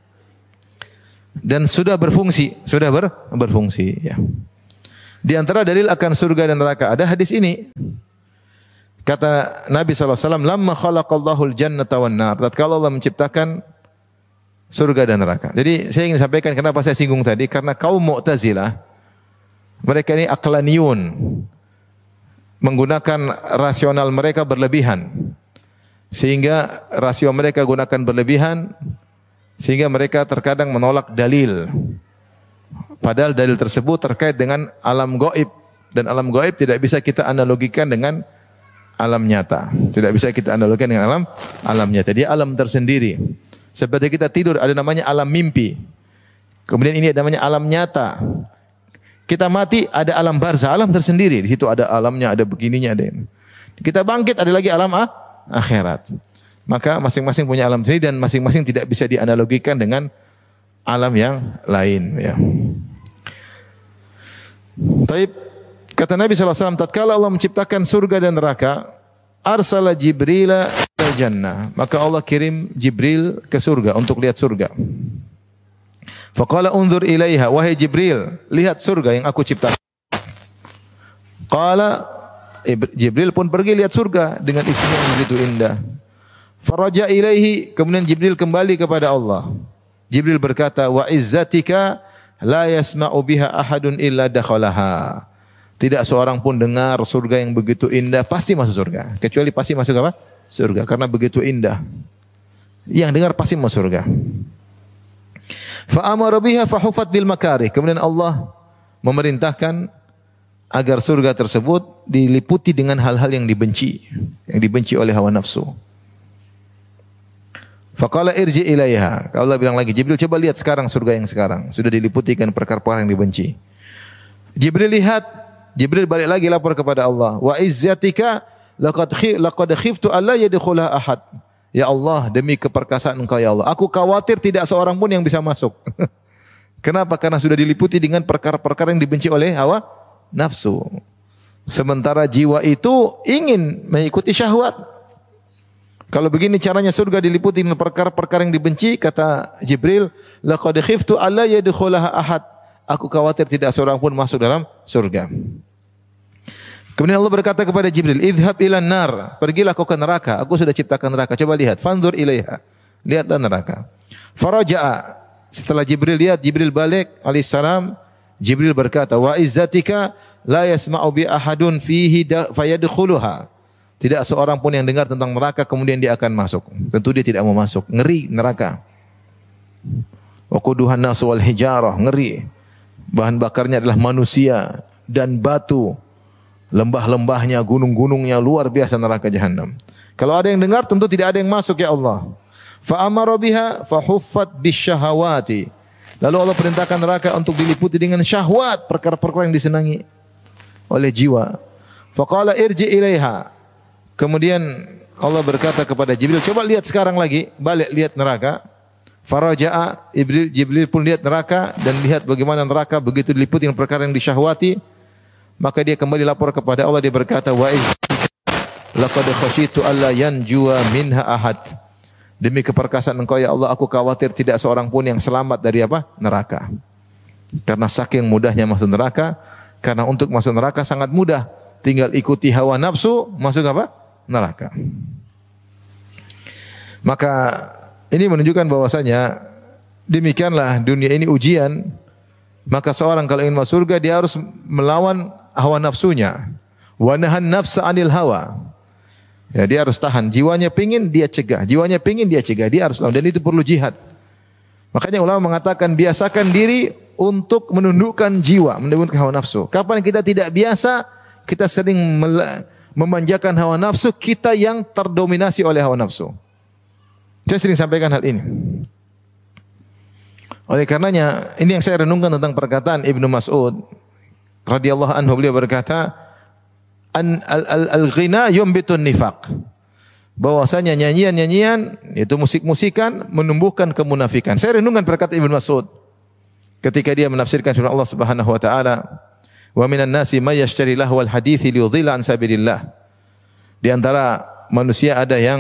Dan sudah berfungsi, sudah ber, berfungsi, ya. Di antara dalil akan surga dan neraka ada hadis ini. Kata Nabi sallallahu alaihi wasallam, "Lamma khalaqallahu al-jannata wan nar." Tatkala Allah menciptakan surga dan neraka. Jadi saya ingin sampaikan kenapa saya singgung tadi, karena kaum Mu'tazilah mereka ini aqlaniyun, menggunakan rasional mereka berlebihan. Sehingga rasio mereka gunakan berlebihan Sehingga mereka terkadang menolak dalil. Padahal dalil tersebut terkait dengan alam gaib. Dan alam gaib tidak bisa kita analogikan dengan alam nyata. Tidak bisa kita analogikan dengan alam alam nyata. Dia alam tersendiri. Seperti kita tidur ada namanya alam mimpi. Kemudian ini ada namanya alam nyata. Kita mati ada alam barzah, alam tersendiri. Di situ ada alamnya, ada begininya, ada ini. Kita bangkit ada lagi alam ah, akhirat. Maka masing-masing punya alam sendiri dan masing-masing tidak bisa dianalogikan dengan alam yang lain. Ya. Taib, kata Nabi sallallahu alaihi wasallam, tatkala Allah menciptakan surga dan neraka, arsala Jibrila ila jannah. Maka Allah kirim Jibril ke surga untuk lihat surga. Faqala unzur ilaiha, wahai Jibril, lihat surga yang aku ciptakan. Qala, Jibril pun pergi lihat surga dengan isinya yang begitu indah. Faraja ilaihi, kemudian Jibril kembali kepada Allah. Jibril berkata, wa izzatika la yasma'u biha ahadun illa dakhalaha. Tidak seorang pun dengar surga yang begitu indah pasti masuk surga. Kecuali pasti masuk apa? Surga, karena begitu indah. Yang dengar pasti masuk surga. Fa amara biha fa hufat bil makarih. Kemudian Allah memerintahkan agar surga tersebut diliputi dengan hal-hal yang dibenci, yang dibenci oleh hawa nafsu. Faqala irji ilaiha. Allah bilang lagi, Jibril coba lihat sekarang surga yang sekarang sudah diliputi dengan perkara-perkara yang dibenci. Jibril lihat, Jibril balik lagi lapor kepada Allah. Wa izzatika laqad laqad khiftu alla yadkhula ahad. Ya Allah, demi keperkasaan Engkau ya Allah, aku khawatir tidak seorang pun yang bisa masuk. Kenapa? Karena sudah diliputi dengan perkara-perkara yang dibenci oleh hawa nafsu. Sementara jiwa itu ingin mengikuti syahwat. Kalau begini caranya surga diliputi dengan perkara-perkara yang dibenci, kata Jibril, laqad khiftu alla yadkhulaha ahad. Aku khawatir tidak seorang pun masuk dalam surga. Kemudian Allah berkata kepada Jibril, idhab ilan nar, pergilah kau ke neraka. Aku sudah ciptakan neraka. Coba lihat, fanzur ilaiha. Lihatlah neraka. Faraja'a. Setelah Jibril lihat, Jibril balik alaihissalam. Jibril berkata, wa izzatika la yasma'u bi ahadun fihi fayadkhuluha. Tidak seorang pun yang dengar tentang neraka kemudian dia akan masuk. Tentu dia tidak mau masuk. Ngeri neraka. Wa quduhan nasu wal hijarah, ngeri. Bahan bakarnya adalah manusia dan batu. Lembah-lembahnya, gunung-gunungnya, luar biasa neraka jahanam. Kalau ada yang dengar tentu tidak ada yang masuk ya Allah. Fa amara biha fa huffat bisyahawati. Lalu Allah perintahkan neraka untuk diliputi dengan syahwat, perkara-perkara yang disenangi oleh jiwa. Fa qala irji ilaiha. Kemudian Allah berkata kepada Jibril, coba lihat sekarang lagi, balik lihat neraka. Faraja'a, Jibril, Jibril pun lihat neraka dan lihat bagaimana neraka begitu diliputi dengan perkara yang disyahwati. Maka dia kembali lapor kepada Allah, dia berkata, wa izzika laqad khasyitu alla yanjua minha ahad. Demi keperkasaan Engkau ya Allah, aku khawatir tidak seorang pun yang selamat dari apa? Neraka. Karena saking mudahnya masuk neraka, karena untuk masuk neraka sangat mudah, tinggal ikuti hawa nafsu, masuk apa? Neraka. Maka ini menunjukkan bahwasanya demikianlah dunia ini ujian. Maka seorang kalau ingin masuk surga dia harus melawan hawa nafsunya. Wa nahan nafsa 'anil hawa. Ya, dia harus tahan. Jiwanya pingin dia cegah, jiwanya pingin dia cegah, dia harus lawan, dan itu perlu jihad. Makanya ulama mengatakan biasakan diri untuk menundukkan jiwa, menundukkan hawa nafsu. Kapan kita tidak biasa, kita sering memanjakan hawa nafsu, kita yang terdominasi oleh hawa nafsu. Saya sering sampaikan hal ini. Oleh karenanya, ini yang saya renungkan tentang perkataan Ibnu Mas'ud radhiyallahu anhu, beliau berkata, an al-ghina yumbitun nifaq. Bahwasanya nyanyian-nyanyian, itu musik-musikan, menumbuhkan kemunafikan. Saya renungkan perkataan Ibnu Mas'ud ketika dia menafsirkan firman Allah Subhanahu wa taala, wa minan nasi may yashtari lahwal hadithi liyudhilla an sabilillah. Di antara manusia ada yang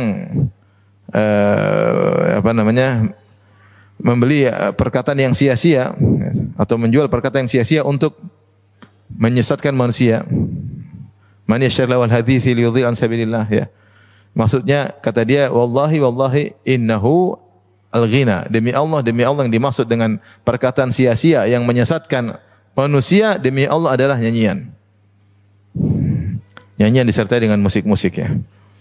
uh, apa namanya? membeli perkataan yang sia-sia atau menjual perkataan yang sia-sia untuk menyesatkan manusia. Man yashtari lahwal hadithi liyudhilla an sabilillah, ya. Maksudnya kata dia, wallahi wallahi innahu al-ghina. Demi Allah, demi Allah yang dimaksud dengan perkataan sia-sia yang menyesatkan manusia, demi Allah adalah nyanyian. Nyanyian disertai dengan musik-musik, ya.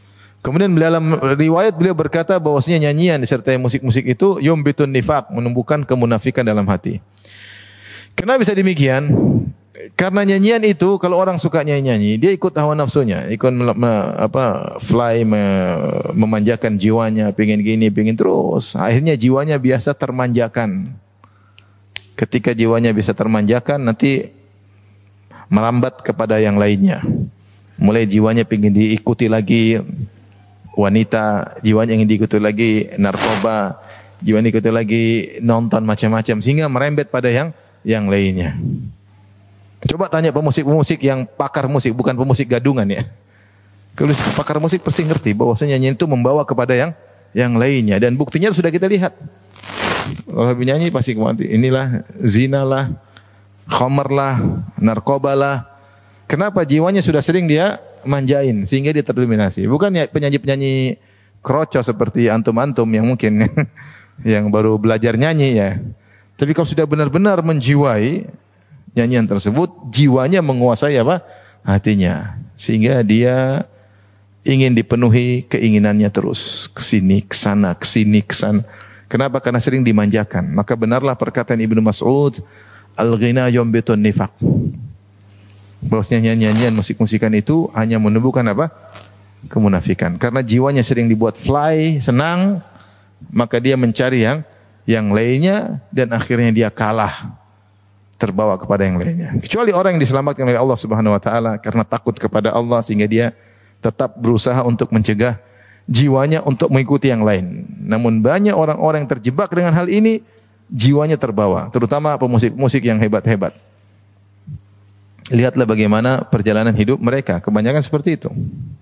Kemudian dalam riwayat beliau berkata bahwasanya nyanyian disertai musik-musik itu yumbitun nifaq, menumbuhkan kemunafikan dalam hati. Kenapa bisa demikian? Karena nyanyian itu kalau orang suka nyanyi-nyanyi, dia ikut hawa nafsunya, ikut me, me, apa fly me, memanjakan jiwanya, pengen gini, pengen terus. Akhirnya jiwanya biasa termanjakan. Ketika jiwanya bisa termanjakan, nanti merambat kepada yang lainnya. Mulai jiwanya pengen diikuti lagi wanita, jiwanya ingin diikuti lagi narkoba, jiwanya diikuti lagi nonton macam-macam, sehingga merembet pada yang yang lainnya. Coba tanya pemusik-pemusik yang pakar musik, bukan pemusik gadungan ya. Kalau pakar musik pasti ngerti bahwasanya nyanyi itu membawa kepada yang yang lainnya, dan buktinya sudah kita lihat. Kalau penyanyi pasti mati. Inilah zina lah, khamar lah, narkoba lah. Kenapa? Jiwanya sudah sering dia manjain sehingga dia terdominasi. Bukan ya penyanyi-penyanyi kroco seperti antum-antum yang mungkin yang baru belajar nyanyi ya. Tapi kalau sudah benar-benar menjiwai nyanyian tersebut, jiwanya menguasai apa? Hatinya. Sehingga dia ingin dipenuhi keinginannya terus. Kesini, kesana, kesini, kesana. Kenapa? Karena sering dimanjakan. Maka benarlah perkataan Ibnu Mas'ud, al-ghina yumbitun nifaq. Bahwasanya nyanyian musik-musikan itu hanya menumbuhkan apa? Kemunafikan. Karena jiwanya sering dibuat fly, senang, maka dia mencari yang yang lainnya dan akhirnya dia kalah, terbawa kepada yang lainnya. Kecuali orang yang diselamatkan oleh Allah Subhanahu wa taala karena takut kepada Allah sehingga dia tetap berusaha untuk mencegah jiwanya untuk mengikuti yang lain. Namun banyak orang-orang yang terjebak dengan hal ini, jiwanya terbawa, terutama pemusik-pemusik yang hebat-hebat. Lihatlah bagaimana perjalanan hidup mereka, kebanyakan seperti itu.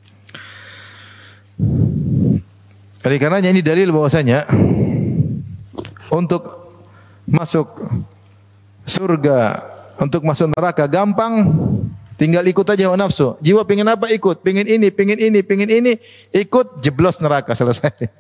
Oleh karenanya ini dalil bahwasanya untuk masuk surga, untuk masuk neraka gampang, tinggal ikut aja hawa nafsu. Jiwa pengen apa ikut, pengen ini, pengen ini, pengen ini, ikut jeblos neraka selesai.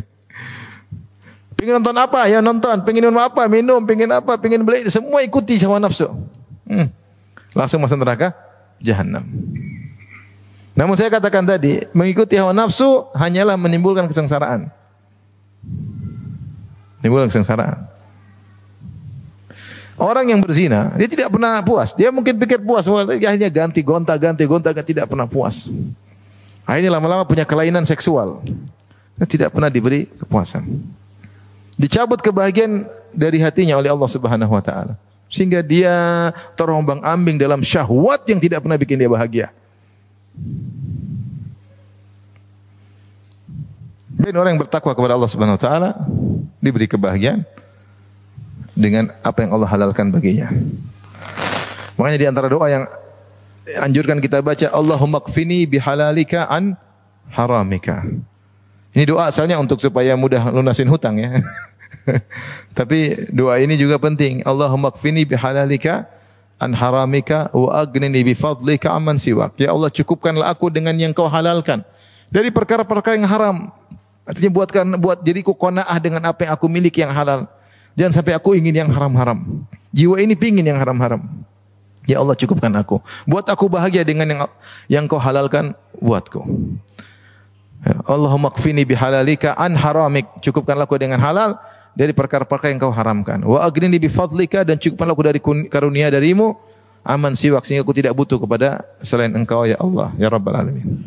Pengen nonton apa ya nonton, pengen minum apa minum, pengen apa, pengen beli, semua ikuti hawa nafsu. Hmm. Langsung masuk neraka jahanam. Namun saya katakan tadi, mengikuti hawa nafsu hanyalah menimbulkan kesengsaraan. Menimbulkan kesengsaraan. Orang yang berzina, dia tidak pernah puas. Dia mungkin pikir puas, akhirnya ganti gonta, ganti gonta, tidak pernah puas. Akhirnya lama-lama punya kelainan seksual. Tidak pernah diberi kepuasan. Dicabut kebahagiaan dari hatinya oleh Allah Subhanahu wa taala. Sehingga dia terombang-ambing dalam syahwat yang tidak pernah bikin dia bahagia. Dan orang yang bertakwa kepada Allah Subhanahu wa taala diberi kebahagiaan dengan apa yang Allah halalkan baginya. Makanya di antara doa yang anjurkan kita baca, Allahumma kfini bihalalika an haramika. Ini doa asalnya untuk supaya mudah lunasin hutang ya. Tapi doa ini juga penting. Allahumma kfini bihalalika an haramika wa aghnini bifadlika amman siwak. Ya Allah, cukupkanlah aku dengan yang Kau halalkan dari perkara-perkara yang haram. Artinya buatkan buat diriku qanaah dengan apa yang aku miliki yang halal. Jangan sampai aku ingin yang haram-haram. Jiwa ini pingin yang haram-haram. Ya Allah, cukupkan aku. Buat aku bahagia dengan yang yang Kau halalkan buatku. Allahumma kfini bihalalika an haramik. Cukupkanlah aku dengan halal dari perkara-perkara yang Kau haramkan. Wa aghnini bifadlika, dan cukupkanlah aku dari karunia darimu aman siwak, sehingga aku tidak butuh kepada selain Engkau ya Allah ya Rabbal alamin.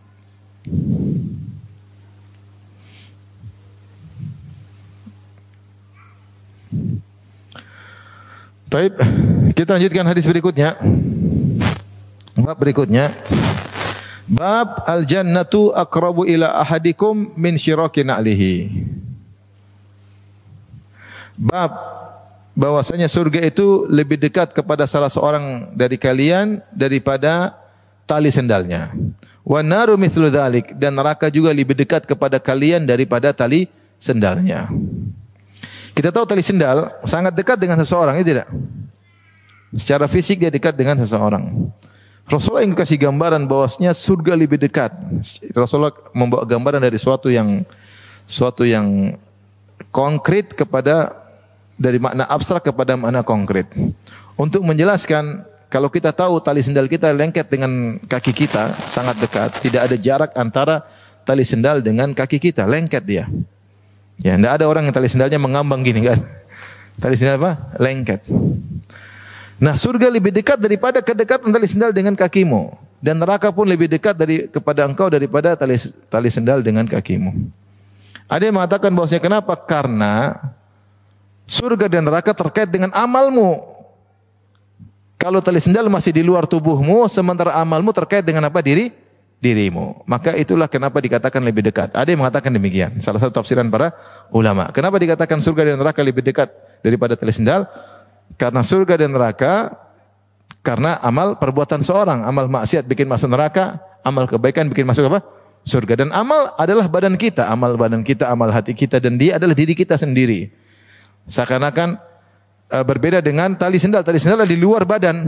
Baik, kita lanjutkan hadis berikutnya. Bab berikutnya. Bab al-jannatu aqrabu ila ahadikum min syiraki na'lihi. Bab bahwasanya surga itu lebih dekat kepada salah seorang dari kalian daripada tali sendalnya. Wa naru mithlu dzalik, dan neraka juga lebih dekat kepada kalian daripada tali sendalnya. Kita tahu tali sendal sangat dekat dengan seseorang, ya tidak? Secara fisik dia dekat dengan seseorang. Rasulullah yang kasih gambaran bahwasanya surga lebih dekat. Rasulullah membawa gambaran dari suatu yang suatu yang konkret kepada dari makna abstrak kepada makna konkret. Untuk menjelaskan, kalau kita tahu tali sendal kita lengket dengan kaki kita sangat dekat, tidak ada jarak antara tali sendal dengan kaki kita, lengket dia. Ya, enggak ada orang yang tali sendalnya mengambang gini kan. Tali sendal apa? Lengket. Nah, surga lebih dekat daripada kedekatan tali sendal dengan kakimu, dan neraka pun lebih dekat dari kepada engkau daripada tali tali sendal dengan kakimu. Ada yang mengatakan bahwasanya kenapa? Karena surga dan neraka terkait dengan amalmu. Kalau tali sendal masih di luar tubuhmu, sementara amalmu terkait dengan apa? Diri dirimu. Maka itulah kenapa dikatakan lebih dekat. Ada yang mengatakan demikian. Salah satu tafsiran para ulama. Kenapa dikatakan surga dan neraka lebih dekat daripada tali sendal? Karena surga dan neraka, karena amal perbuatan seorang, amal maksiat bikin masuk neraka, amal kebaikan bikin masuk apa? Surga. Dan amal adalah badan kita, amal badan kita, amal hati kita, dan dia adalah diri kita sendiri. Seakan-akan uh, berbeda dengan tali sendal. Tali sendal adalah di luar badan.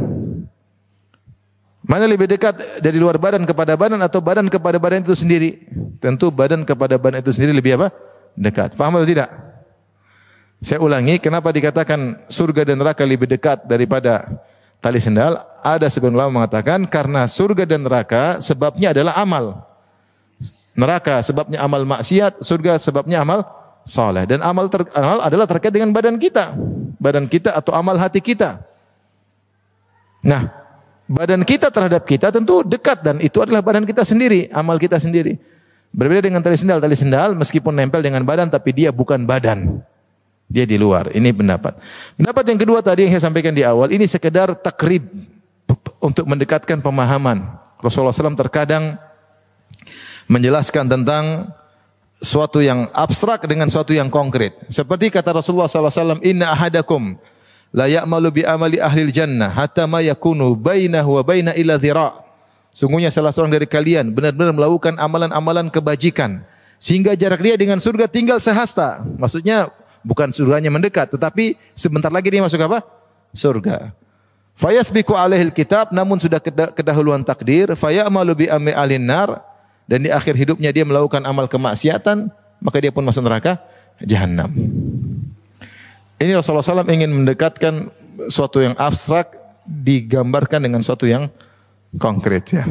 Mana lebih dekat dari luar badan kepada badan atau badan kepada badan itu sendiri? Tentu badan kepada badan itu sendiri lebih apa? Dekat. Paham atau tidak? Saya ulangi, kenapa dikatakan surga dan neraka lebih dekat daripada tali sendal? Ada sebagian ulama mengatakan karena surga dan neraka sebabnya adalah amal. Neraka sebabnya amal maksiat, surga sebabnya amal saleh. Dan amal, ter, amal adalah terkait dengan badan kita. Badan kita atau amal hati kita. Nah, badan kita terhadap kita tentu dekat, dan itu adalah badan kita sendiri, amal kita sendiri. Berbeda dengan tali sendal. Tali sendal meskipun nempel dengan badan tapi dia bukan badan. Dia di luar. Ini pendapat. Pendapat yang kedua tadi yang saya sampaikan di awal, ini sekedar takrib untuk mendekatkan pemahaman. Rasulullah shallallahu alaihi wasallam terkadang menjelaskan tentang suatu yang abstrak dengan suatu yang konkret. Seperti kata Rasulullah shallallahu alaihi wasallam, Inna ahadakum la ya'malu bi amali ahlil jannah hatta ma yakunu bainahu wa baina ila dhira'. Sungguhnya salah seorang dari kalian benar-benar melakukan amalan-amalan kebajikan sehingga jarak dia dengan surga tinggal sehasta. Maksudnya bukan surganya mendekat, tetapi sebentar lagi dia masuk apa? Surga. Fayasbiqu alaihil kitab, namun sudah kedahuluan takdir. Fayamalu bi amali ahlin nar, dan di akhir hidupnya dia melakukan amal kemaksiatan, maka dia pun masuk neraka jahanam. Ini Rasulullah shallallahu alaihi wasallam ingin mendekatkan suatu yang abstrak digambarkan dengan suatu yang konkret ya.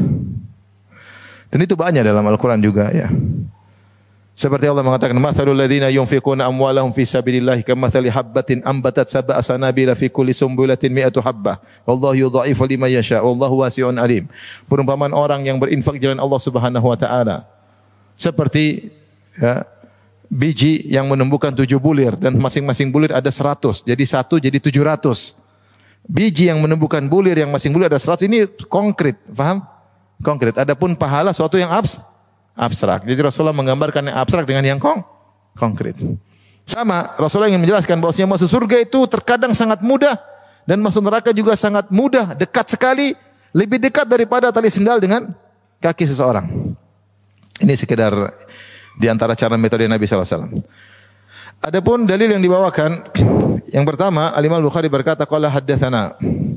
Dan itu banyak dalam Al-Quran juga ya. Seperti Allah mengatakan, "Matsalul ladzina yunfiquna amwalahum fi sabilillah kamatsali habbatin ambatat sab'a sanabila fi kulli sumbulatin mi'atu habbah. Wallahu yudha'ifu liman yasha. Wallahu wasi'un alim." Perumpamaan orang yang berinfak di jalan Allah Subhanahu wa taala seperti ya, biji yang menumbuhkan tujuh bulir, dan masing-masing bulir ada seratus. Jadi satu jadi tujuh ratus. Biji yang menumbuhkan bulir yang masing bulir ada seratus, ini konkret, paham? Konkret. Adapun pahala suatu yang abs abstrak. Jadi Rasulullah menggambarkan yang abstrak dengan yang kong konkret. Sama, Rasulullah ingin menjelaskan bahwasanya masuk surga itu terkadang sangat mudah, dan masuk neraka juga sangat mudah, dekat sekali, lebih dekat daripada tali sendal dengan kaki seseorang. Ini sekedar di antara cara metode Nabi sallallahu alaihi wasallam. Adapun dalil yang dibawakan, yang pertama, Al-Imam Al-Bukhari berkata, qala haddatsana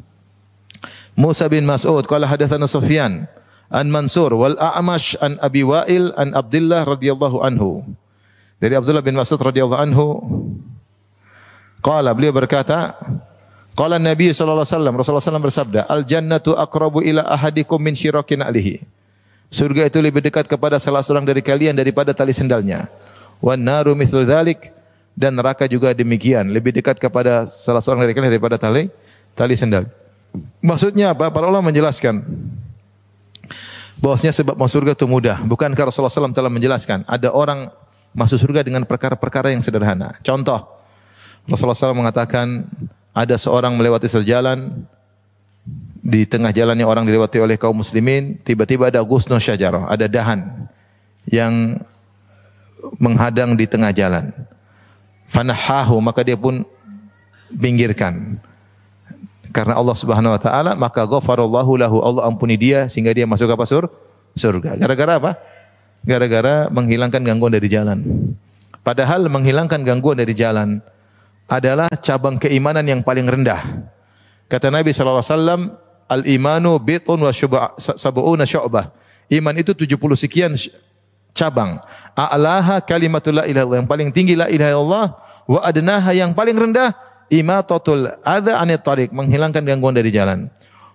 Musa bin Mas'ud, qala haddatsana Sufyan an Mansur wal A'mash an Abi Wa'il an Abdullah radhiyallahu anhu. Dari Abdullah bin Mas'ud radhiyallahu anhu, qala, beliau berkata, qala Nabi sallallahu alaihi wasallam, Rasulullah sallallahu alaihi wasallam bersabda, al jannatu aqrabu ila ahadikum min syirakin alihi. Surga itu lebih dekat kepada salah seorang dari kalian daripada tali sendalnya. Wan naru mithlu dzalik, dan neraka juga demikian, lebih dekat kepada salah seorang dari kalian daripada tali tali sendal. Maksudnya apa? Para ulama menjelaskan bahwasanya sebab masuk surga itu mudah. Bukankah Rasulullah sallallahu alaihi wasallam telah menjelaskan ada orang masuk surga dengan perkara-perkara yang sederhana. Contoh, Rasulullah sallallahu alaihi wasallam mengatakan ada seorang melewati sejalan, di tengah jalannya orang dilewati oleh kaum muslimin, tiba-tiba ada ghusnun syajarah, ada dahan yang menghadang di tengah jalan. Fanahahu, maka dia pun pinggirkan. Karena Allah Subhanahu wa taala, maka ghafarallahu lahu, Allah ampuni dia sehingga dia masuk apa? Sur? Surga. Gara-gara apa? Gara-gara menghilangkan gangguan dari jalan. Padahal menghilangkan gangguan dari jalan adalah cabang keimanan yang paling rendah. Kata Nabi sallallahu alaihi wasallam, al-imanu bitun wa sab'una syu'bah. Iman itu tujuh puluh sekian cabang. A'laha kalimatul la ilaha illallah, yang paling tinggi la ilaha illallah, wa adnaha, yang paling rendah imatatul adza anit tariq, menghilangkan gangguan dari jalan.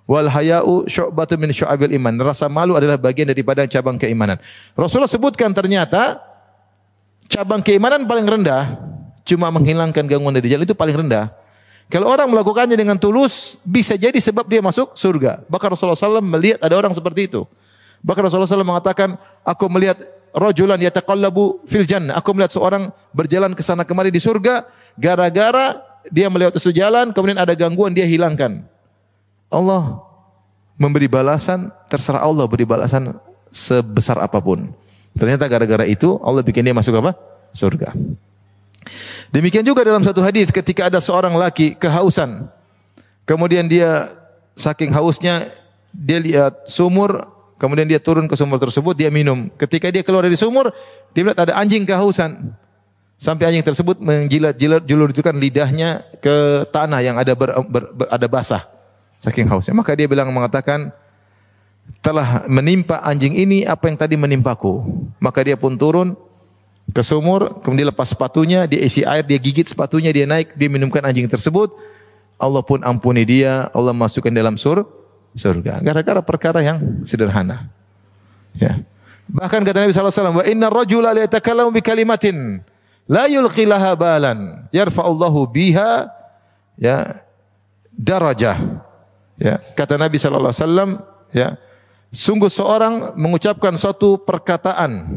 Wal haya'u syu'batun min syu'abil iman. Rasa malu adalah bagian daripada cabang keimanan. Rasulullah sebutkan ternyata cabang keimanan paling rendah cuma menghilangkan gangguan dari jalan, itu paling rendah. Kalau orang melakukannya dengan tulus, bisa jadi sebab dia masuk surga. Bahkan Rasulullah sallallahu alaihi wasallam melihat ada orang seperti itu. Bahkan Rasulullah sallallahu alaihi wasallam mengatakan, aku melihat rajulan yataqallabu fil jannah. Aku melihat seorang berjalan ke sana kemari di surga, gara-gara dia melewati suatu jalan, kemudian ada gangguan, dia hilangkan. Allah memberi balasan, terserah Allah beri balasan sebesar apapun. Ternyata gara-gara itu Allah bikin dia masuk apa? Surga. Demikian juga dalam satu hadis ketika ada seorang laki kehausan. Kemudian dia saking hausnya dia lihat sumur, kemudian dia turun ke sumur tersebut, dia minum. Ketika dia keluar dari sumur, dia melihat ada anjing kehausan. Sampai anjing tersebut menjilat-jilat julur-julurkan lidahnya ke tanah yang ada ber, ber, ber, ada basah. Saking hausnya. Maka dia bilang mengatakan, telah menimpa anjing ini apa yang tadi menimpaku. Maka dia pun turun ke sumur, kemudian lepas sepatunya, dia isi air, dia gigit sepatunya, dia naik, dia minumkan anjing tersebut. Allah pun ampuni dia, Allah masukkan dalam sur, surga. Gara-gara perkara yang sederhana. Ya. Bahkan kata Nabi sallallahu alaihi wasallam, wa inna rajula la yatakallamu bi kalimatin la yulqi laha balan yarfa'ullahu biha ya darajah. Ya, kata Nabi sallallahu alaihi wasallam, ya, sungguh seorang mengucapkan suatu perkataan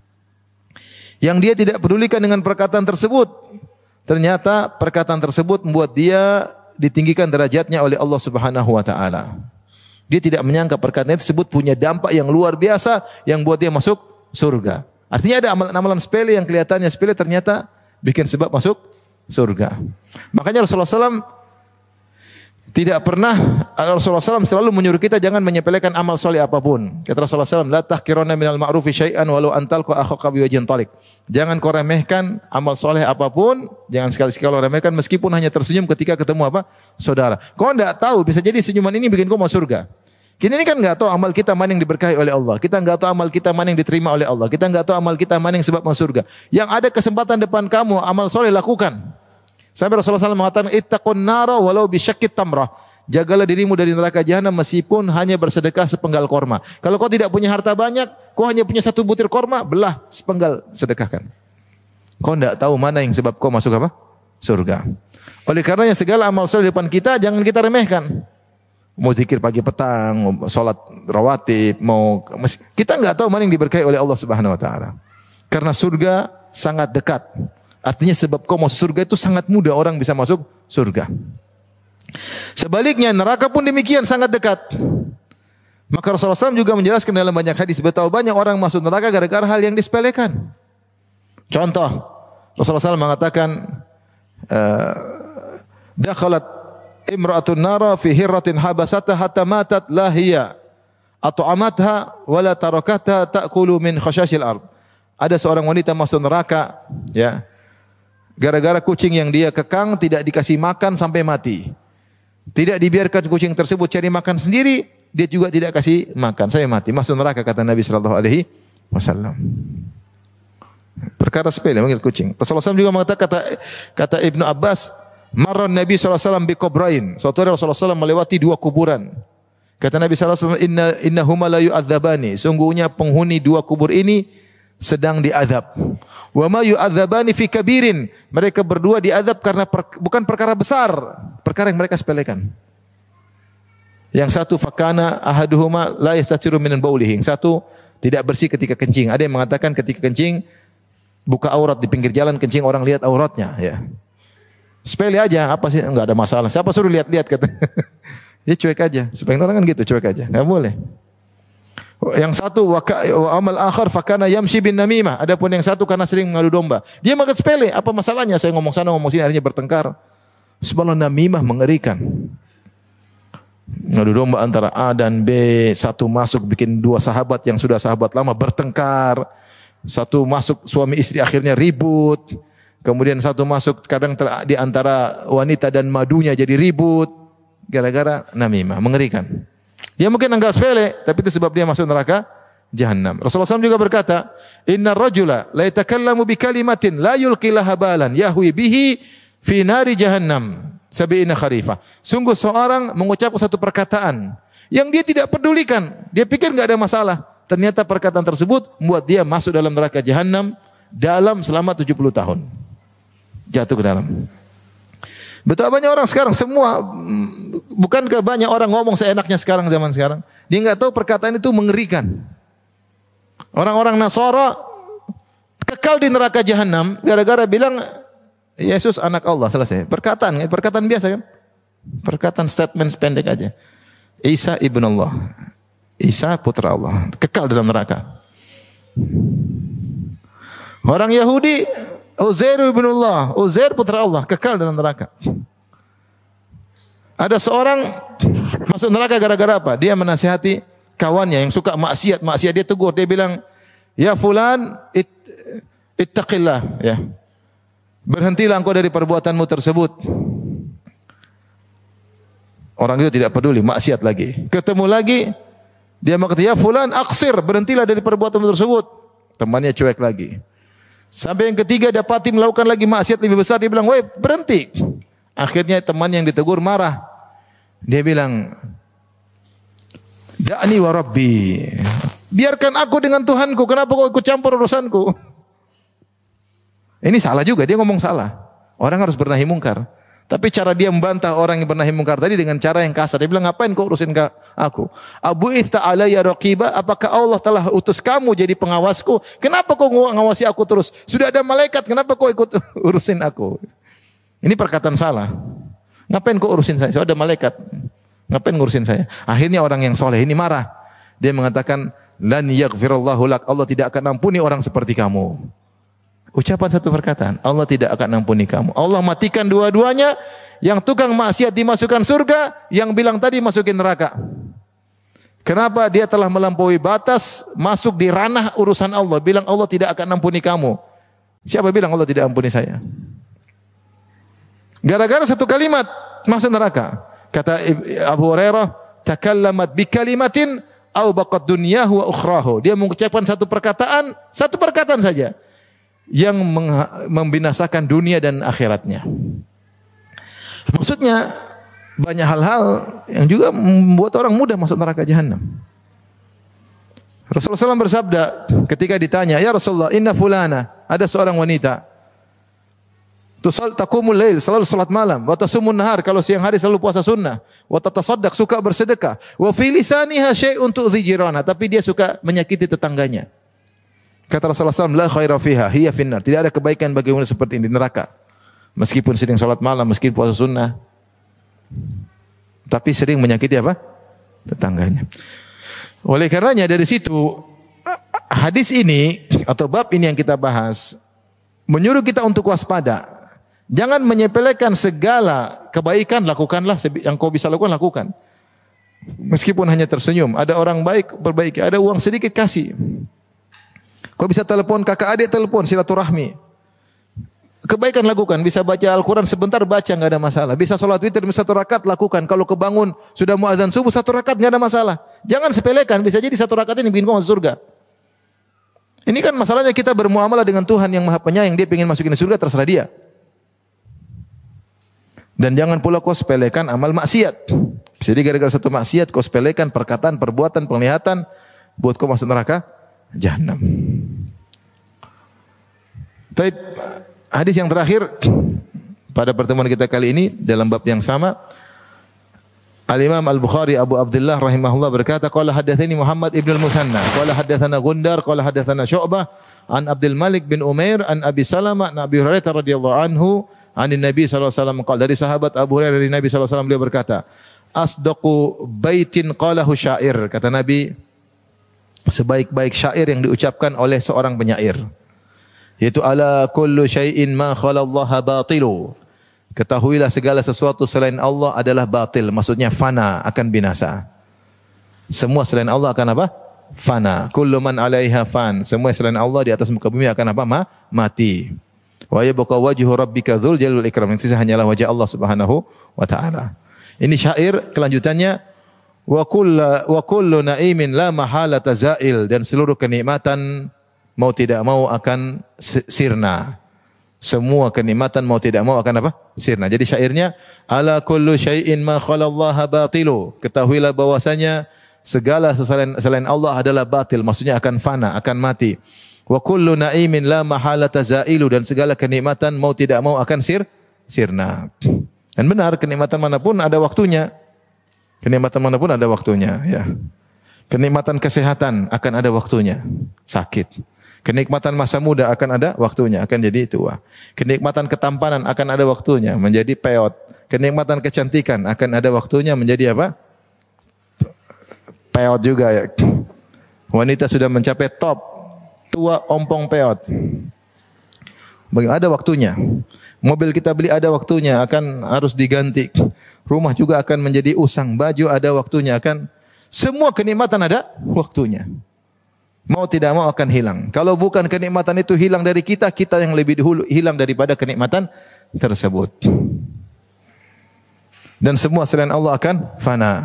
yang dia tidak pedulikan dengan perkataan tersebut, ternyata perkataan tersebut membuat dia ditinggikan derajatnya oleh Allah Subhanahu wa taala. Dia tidak menyangka perkataan tersebut punya dampak yang luar biasa yang buat dia masuk surga. Artinya ada amalan-amalan sepele yang kelihatannya sepele ternyata bikin sebab masuk surga. Makanya Rasulullah sallallahu alaihi wasallam tidak pernah, Rasulullah sallallahu alaihi wasallam selalu menyuruh kita jangan menyepelekan amal soleh apapun. Kata Rasulullah sallallahu alaihi wasallam, la tahqiruna minal ma'rufi syai'an walau antalqa akhaka biwajhin talik. Jangan kau remehkan amal soleh apapun, jangan sekali-sekali kau remehkan meskipun hanya tersenyum ketika ketemu apa? Saudara. Kau enggak tahu, bisa jadi senyuman ini bikin kau masuk surga. Kita ini kan enggak tahu amal kita mana yang diberkahi oleh Allah. Kita enggak tahu amal kita mana yang diterima oleh Allah. Kita enggak tahu amal kita mana yang sebab masuk surga. Yang ada kesempatan depan kamu, amal soleh lakukan. Sampai Rasulullah sallallahu alaihi wasallam mengatakan, ittaqun nara walau bisyaqqit tamrah. Jagalah dirimu dari neraka jahanam meskipun hanya bersedekah sepenggal korma. Kalau kau tidak punya harta banyak, kau hanya punya satu butir korma, belah sepenggal sedekahkan. Kau tidak tahu mana yang sebab kau masuk apa? Surga. Oleh karenanya segala amal soleh di depan kita jangan kita remehkan. Mau zikir pagi petang, mau sholat rawatib, mau kita nggak tahu mana yang diberkahi oleh Allah Subhanahu Wa Taala. Karena surga sangat dekat. Artinya sebab kau masuk surga itu sangat mudah orang bisa masuk surga. Sebaliknya neraka pun demikian sangat dekat. Maka Rasulullah sallallahu alaihi wasallam juga menjelaskan dalam banyak hadis betapa banyak orang masuk neraka gara-gara hal yang disepelekan. Contoh, Rasulullah sallallahu alaihi wasallam mengatakan, dakhalat imra'atun nara fi hirratin habasatha hatta matat la hiya at'amatha wa la tarakatha ta'kulu min khashashil ard. Ada seorang wanita masuk neraka, ya, gara-gara kucing yang dia kekang tidak dikasih makan sampai mati. Tidak dibiarkan kucing tersebut cari makan sendiri, dia juga tidak kasih makan sampai mati. Masuk neraka kata Nabi sallallahu alaihi wasallam. Perkara sepele manggil kucing. Rasulullah sallallahu alaihi wasallam juga mengatakan, kata kata Ibnu Abbas, marran Nabi sallallahu alaihi wasallam bi qabrain. Suatu hari Rasulullah sallallahu alaihi wasallam melewati dua kuburan. Kata Nabi sallallahu alaihi wasallam, inna innahuma la yu'adzabani. Sungguhnya penghuni dua kubur ini sedang diazab. Wa ma yu'adzabani fi kabirin. Mereka berdua diazab karena per, bukan perkara besar, perkara yang mereka sepelekan. Yang satu fakana ahaduhuma la yastatiru min baulihi. Yang satu tidak bersih ketika kencing. Ada yang mengatakan ketika kencing buka aurat di pinggir jalan, kencing orang lihat auratnya, ya. Sepele aja, apa sih? Enggak ada masalah. Siapa suruh lihat-lihat kata. Ya cuek aja. Sebagian orang kan gitu, cuek aja. Enggak boleh. Yang satu wa amal akhar fakana yamshi bin namimah. Adapun yang satu karena sering mengadu domba. Dia makan sepele, apa masalahnya saya ngomong sana ngomong sini akhirnya bertengkar. Subhanallah, namimah mengerikan. Ngadu domba antara A dan B, satu masuk bikin dua sahabat yang sudah sahabat lama bertengkar. Satu masuk suami istri akhirnya ribut. Kemudian satu masuk kadang ter, di antara wanita dan madunya jadi ribut gara-gara namimah, mengerikan. Ya mungkin enggak sepele, tapi itu sebab dia masuk neraka jahanam. Rasulullah sallallahu alaihi wasallam juga berkata, "Innar rajula la yatakallamu bi kalimatin la yulqi laha balan yahwi bihi fi nari jahannam." sab'ina kharifah. Sungguh seorang mengucapkan satu perkataan yang dia tidak pedulikan. Dia pikir enggak ada masalah. Ternyata perkataan tersebut membuat dia masuk dalam neraka jahanam dalam selama tujuh puluh tahun. Jatuh ke dalam. Betapa banyak orang sekarang semua, bukankah banyak orang ngomong seenaknya sekarang zaman sekarang? Dia enggak tahu perkataan itu mengerikan. Orang-orang Nasara kekal di neraka jahanam gara-gara bilang Yesus anak Allah, selesai. Perkataan, perkataan biasa kan? Perkataan statement pendek aja. Isa ibn Allah. Isa putra Allah. Kekal dalam neraka. Orang Yahudi, Uzair ibn Allah. Uzair putra Allah. Kekal dalam neraka. Ada seorang masuk neraka gara-gara apa? Dia menasihati kawannya yang suka maksiat. Maksiat dia tegur. Dia bilang, ya fulan, it, ittaqillah. Ya. Berhentilah engkau dari perbuatanmu tersebut. Orang itu tidak peduli, maksiat lagi. Ketemu lagi, dia mengatakan, ya fulan aksir, berhentilah dari perbuatanmu tersebut. Temannya cuek lagi. Sampai yang ketiga dapati melakukan lagi maksiat lebih besar, dia bilang, woi berhenti. Akhirnya teman yang ditegur marah. Dia bilang, da'ni wa rabbi. Biarkan aku dengan Tuhanku, kenapa kau ikut campur urusanku? Ini salah juga, dia ngomong salah. Orang harus bernahi mungkar. Tapi cara dia membantah orang yang bernahi mungkar tadi dengan cara yang kasar. Dia bilang, ngapain kau urusin aku? Abu ita alayya raqiba, apakah Allah telah utus kamu jadi pengawasku? Kenapa kau ngawasi aku terus? Sudah ada malaikat, kenapa kau ikut urusin aku? Ini perkataan salah. Ngapain kau urusin saya? Sudah ada malaikat. Ngapain ngurusin saya? Akhirnya orang yang soleh ini marah. Dia mengatakan, lan yaghfirallahu lak, Allah tidak akan ampuni orang seperti kamu. Ucapan satu perkataan, Allah tidak akan ampuni kamu. Allah matikan dua-duanya, yang tukang maksiat dimasukkan surga, yang bilang tadi masukin neraka. Kenapa? Dia telah melampaui batas, masuk di ranah urusan Allah, bilang Allah tidak akan ampuni kamu. Siapa bilang Allah tidak ampuni saya? Gara-gara satu kalimat masuk neraka. Kata Abu Hurairah, takallamat bi kalimatin au baqad dunyahu wa ukhrahu. Dia mengucapkan satu perkataan, satu perkataan saja yang membinasakan dunia dan akhiratnya. Maksudnya banyak hal-hal yang juga membuat orang mudah masuk neraka jahanam. Rasulullah shallallahu alaihi wasallam bersabda ketika ditanya, ya Rasulullah, inna fulana, ada seorang wanita, tusal taqumul lail, selalu salat malam, wa tasumun nahar, kalau siang hari selalu puasa sunnah, wa tatasaddaq, suka bersedekah, wa fi lisaniha syai'un tu'dhi jirana, tapi dia suka menyakiti tetangganya. Kata Rasulullah shallallahu alaihi wasallam, la khaira fiha, hiya finnar. Tidak ada kebaikan bagi wanita seperti ini di neraka. Meskipun sering salat malam, meskipun puasa sunnah, tapi sering menyakiti apa? Tetangganya. Oleh karenanya dari situ, hadis ini atau bab ini yang kita bahas menyuruh kita untuk waspada. Jangan menyepelekan segala kebaikan, lakukanlah yang kau bisa lakukan, lakukan. Meskipun hanya tersenyum. Ada orang baik, perbaiki. Ada uang sedikit, kasih. Kau bisa telepon kakak adik, telepon silaturahmi. Kebaikan lakukan, bisa baca Al-Quran sebentar, baca, enggak ada masalah. Bisa sholat witir satu rakaat, lakukan. Kalau kebangun sudah muadzan subuh satu rakaat, enggak ada masalah. Jangan sepelekan, bisa jadi satu rakaat ini bikin kau masuk surga. Ini kan masalahnya kita bermuamalah dengan Tuhan yang Maha Penyayang, dia ingin masukin surga, terserah dia. Dan jangan pula kau sepelekan amal maksiat. Bisa jadi gara-gara satu maksiat kau sepelekan perkataan, perbuatan, penglihatan buat kau masuk neraka jahanam. Tapi hadis yang terakhir pada pertemuan kita kali ini dalam bab yang sama, Al-Imam Al-Bukhari Abu Abdullah rahimahullah berkata, qala hadatsani Muhammad ibn al-Musanna, qala hadatsana Gundar, qala hadatsana Syu'bah an Abdul Malik bin Umair an Abi Salamah an Abi Hurairah radhiyallahu anhu an Nabi sallallahu alaihi wasallam qala, dari sahabat Abu Hurairah dari Nabi sallallahu alaihi wasallam beliau berkata, asdaqu baitin qalahu syair, kata Nabi, sebaik-baik syair yang diucapkan oleh seorang penyair, yaitu ala kullu syai'in ma khalallaha batilu. Ketahuilah segala sesuatu selain Allah adalah batil, maksudnya fana, akan binasa. Semua selain Allah akan apa? Fana. Kullu man 'alaiha fan. Semua selain Allah di atas muka bumi akan apa? Ma? Mati. Wa yabqa wajhu rabbika dzul jalali wal ikram. Sisa hanyalah wajah Allah Subhanahu wa taala. Ini syair kelanjutannya, wa kullu wa kullu na'imin la mahalata zail, dan seluruh kenikmatan mau tidak mau akan sirna. Semua kenikmatan mau tidak mau akan apa? Sirna. Jadi syairnya, ala kullu syai'in ma khalallaha batilu. Ketahuilah bahwasanya segala selain, selain Allah adalah batil, maksudnya akan fana, akan mati. Wa kullu na'imin la mahalata zailu, dan segala kenikmatan mau tidak mau akan sir sirna. Dan benar, kenikmatan manapun ada waktunya. Kenikmatan manapun ada waktunya, ya. Kenikmatan kesehatan akan ada waktunya. Sakit. Kenikmatan masa muda akan ada waktunya, akan jadi tua. Kenikmatan ketampanan akan ada waktunya, menjadi peot. Kenikmatan kecantikan akan ada waktunya, menjadi apa? Peot juga ya. Wanita sudah mencapai top, tua ompong peot. Ada waktunya. Mobil kita beli ada waktunya, akan harus diganti. Rumah juga akan menjadi usang, baju ada waktunya, akan semua kenikmatan ada waktunya. Mau tidak mau akan hilang. Kalau bukan kenikmatan itu hilang dari kita, kita yang lebih dahulu hilang daripada kenikmatan tersebut. Dan semua selain Allah akan fana.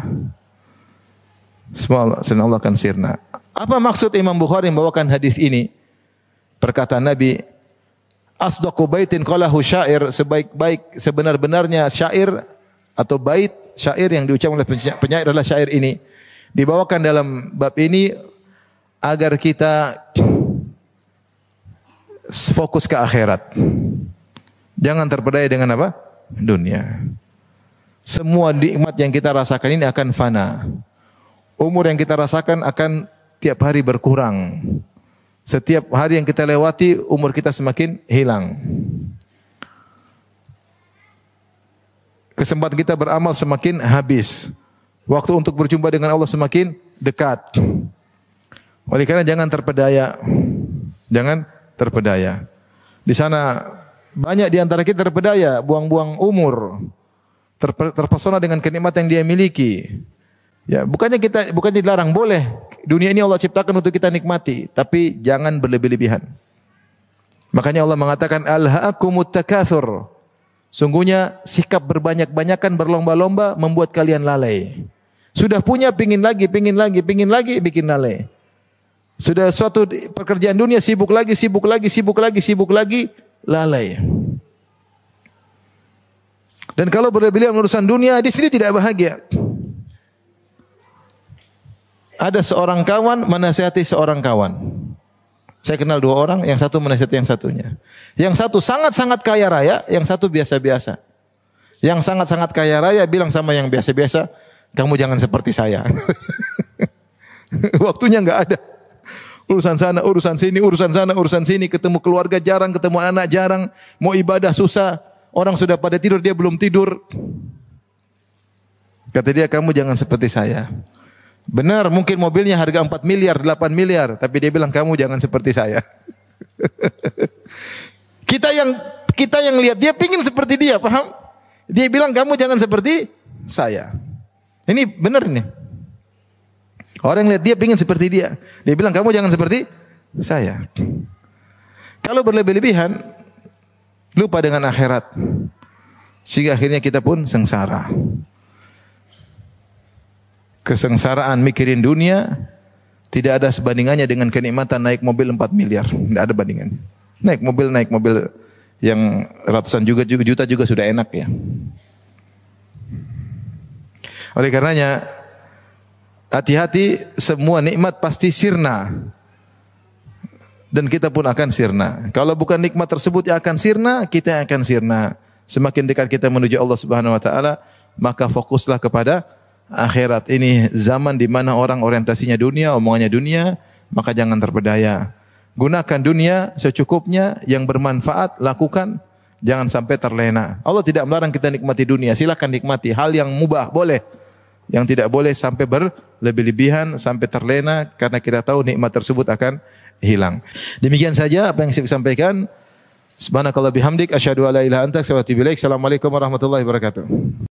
Semua selain Allah akan sirna. Apa maksud Imam Bukhari membawakan hadis ini? Perkataan Nabi, asdaqu baitin qalahu syair, sebaik-baik sebenar-benarnya syair atau bait syair yang diucapkan oleh penyair adalah syair ini. Dibawakan dalam bab ini agar kita fokus ke akhirat. Jangan terpedaya dengan apa? Dunia. Semua nikmat yang kita rasakan ini akan fana. Umur yang kita rasakan akan tiap hari berkurang. Setiap hari yang kita lewati, umur kita semakin hilang. Kesempatan kita beramal semakin habis. Waktu untuk berjumpa dengan Allah semakin dekat. Oleh karena jangan terpedaya. Jangan terpedaya. Di sana banyak di antara kita terpedaya, buang-buang umur. Terpesona dengan kenikmatan yang dia miliki. Ya, bukannya kita bukannya dilarang, boleh. Dunia ini Allah ciptakan untuk kita nikmati, tapi jangan berlebih-lebihan. Makanya Allah mengatakan alhaakumut takatsur. Sungguhnya sikap berbanyak-banyakan, berlomba-lomba membuat kalian lalai. Sudah punya pingin lagi, pingin lagi, pingin lagi, bikin lalai. Sudah suatu pekerjaan dunia, sibuk lagi, sibuk lagi, sibuk lagi, sibuk lagi, lalai. Dan kalau berlebihan urusan dunia, di sini tidak bahagia. Ada seorang kawan menasihati seorang kawan. Saya kenal dua orang, yang satu menasihati yang satunya. Yang satu sangat-sangat kaya raya, yang satu biasa-biasa. Yang sangat-sangat kaya raya bilang sama yang biasa-biasa, kamu jangan seperti saya. Waktunya enggak ada. Urusan sana, urusan sini, urusan sana, urusan sini, ketemu keluarga jarang, ketemu anak jarang, mau ibadah susah, orang sudah pada tidur, dia belum tidur. Kata dia, kamu jangan seperti saya. Benar, mungkin mobilnya harga empat miliar, delapan miliar, tapi dia bilang, kamu jangan seperti saya. Kita yang kita yang lihat, dia pingin seperti dia, paham? Dia bilang, kamu jangan seperti saya. Ini benar nih. Orang yang lihat dia pingin seperti dia. Dia bilang, kamu jangan seperti saya. Kalau berlebih-lebihan, lupa dengan akhirat. Sehingga akhirnya kita pun sengsara. Kesengsaraan mikirin dunia, tidak ada sebandingannya dengan kenikmatan naik mobil empat miliar. Tidak ada bandingannya. Naik mobil, naik mobil yang ratusan juga, juta juga sudah enak ya. Oleh karenanya, hati-hati, semua nikmat pasti sirna. Dan kita pun akan sirna. Kalau bukan nikmat tersebut yang akan sirna, kita yang akan sirna. Semakin dekat kita menuju Allah Subhanahu wa taala, maka fokuslah kepada akhirat. Ini zaman di mana orang orientasinya dunia, omongannya dunia, maka jangan terpedaya. Gunakan dunia secukupnya, yang bermanfaat lakukan, jangan sampai terlena. Allah tidak melarang kita nikmati dunia, silakan nikmati hal yang mubah, boleh. Yang tidak boleh sampai berlebih-lebihan, sampai terlena, karena kita tahu nikmat tersebut akan hilang. Demikian saja apa yang saya sampaikan. Subhanakallah bihamdik, asyhadu an la ilaha illa anta, astaghfiruka wa atubu ilaik. Assalamualaikum warahmatullahi wabarakatuh.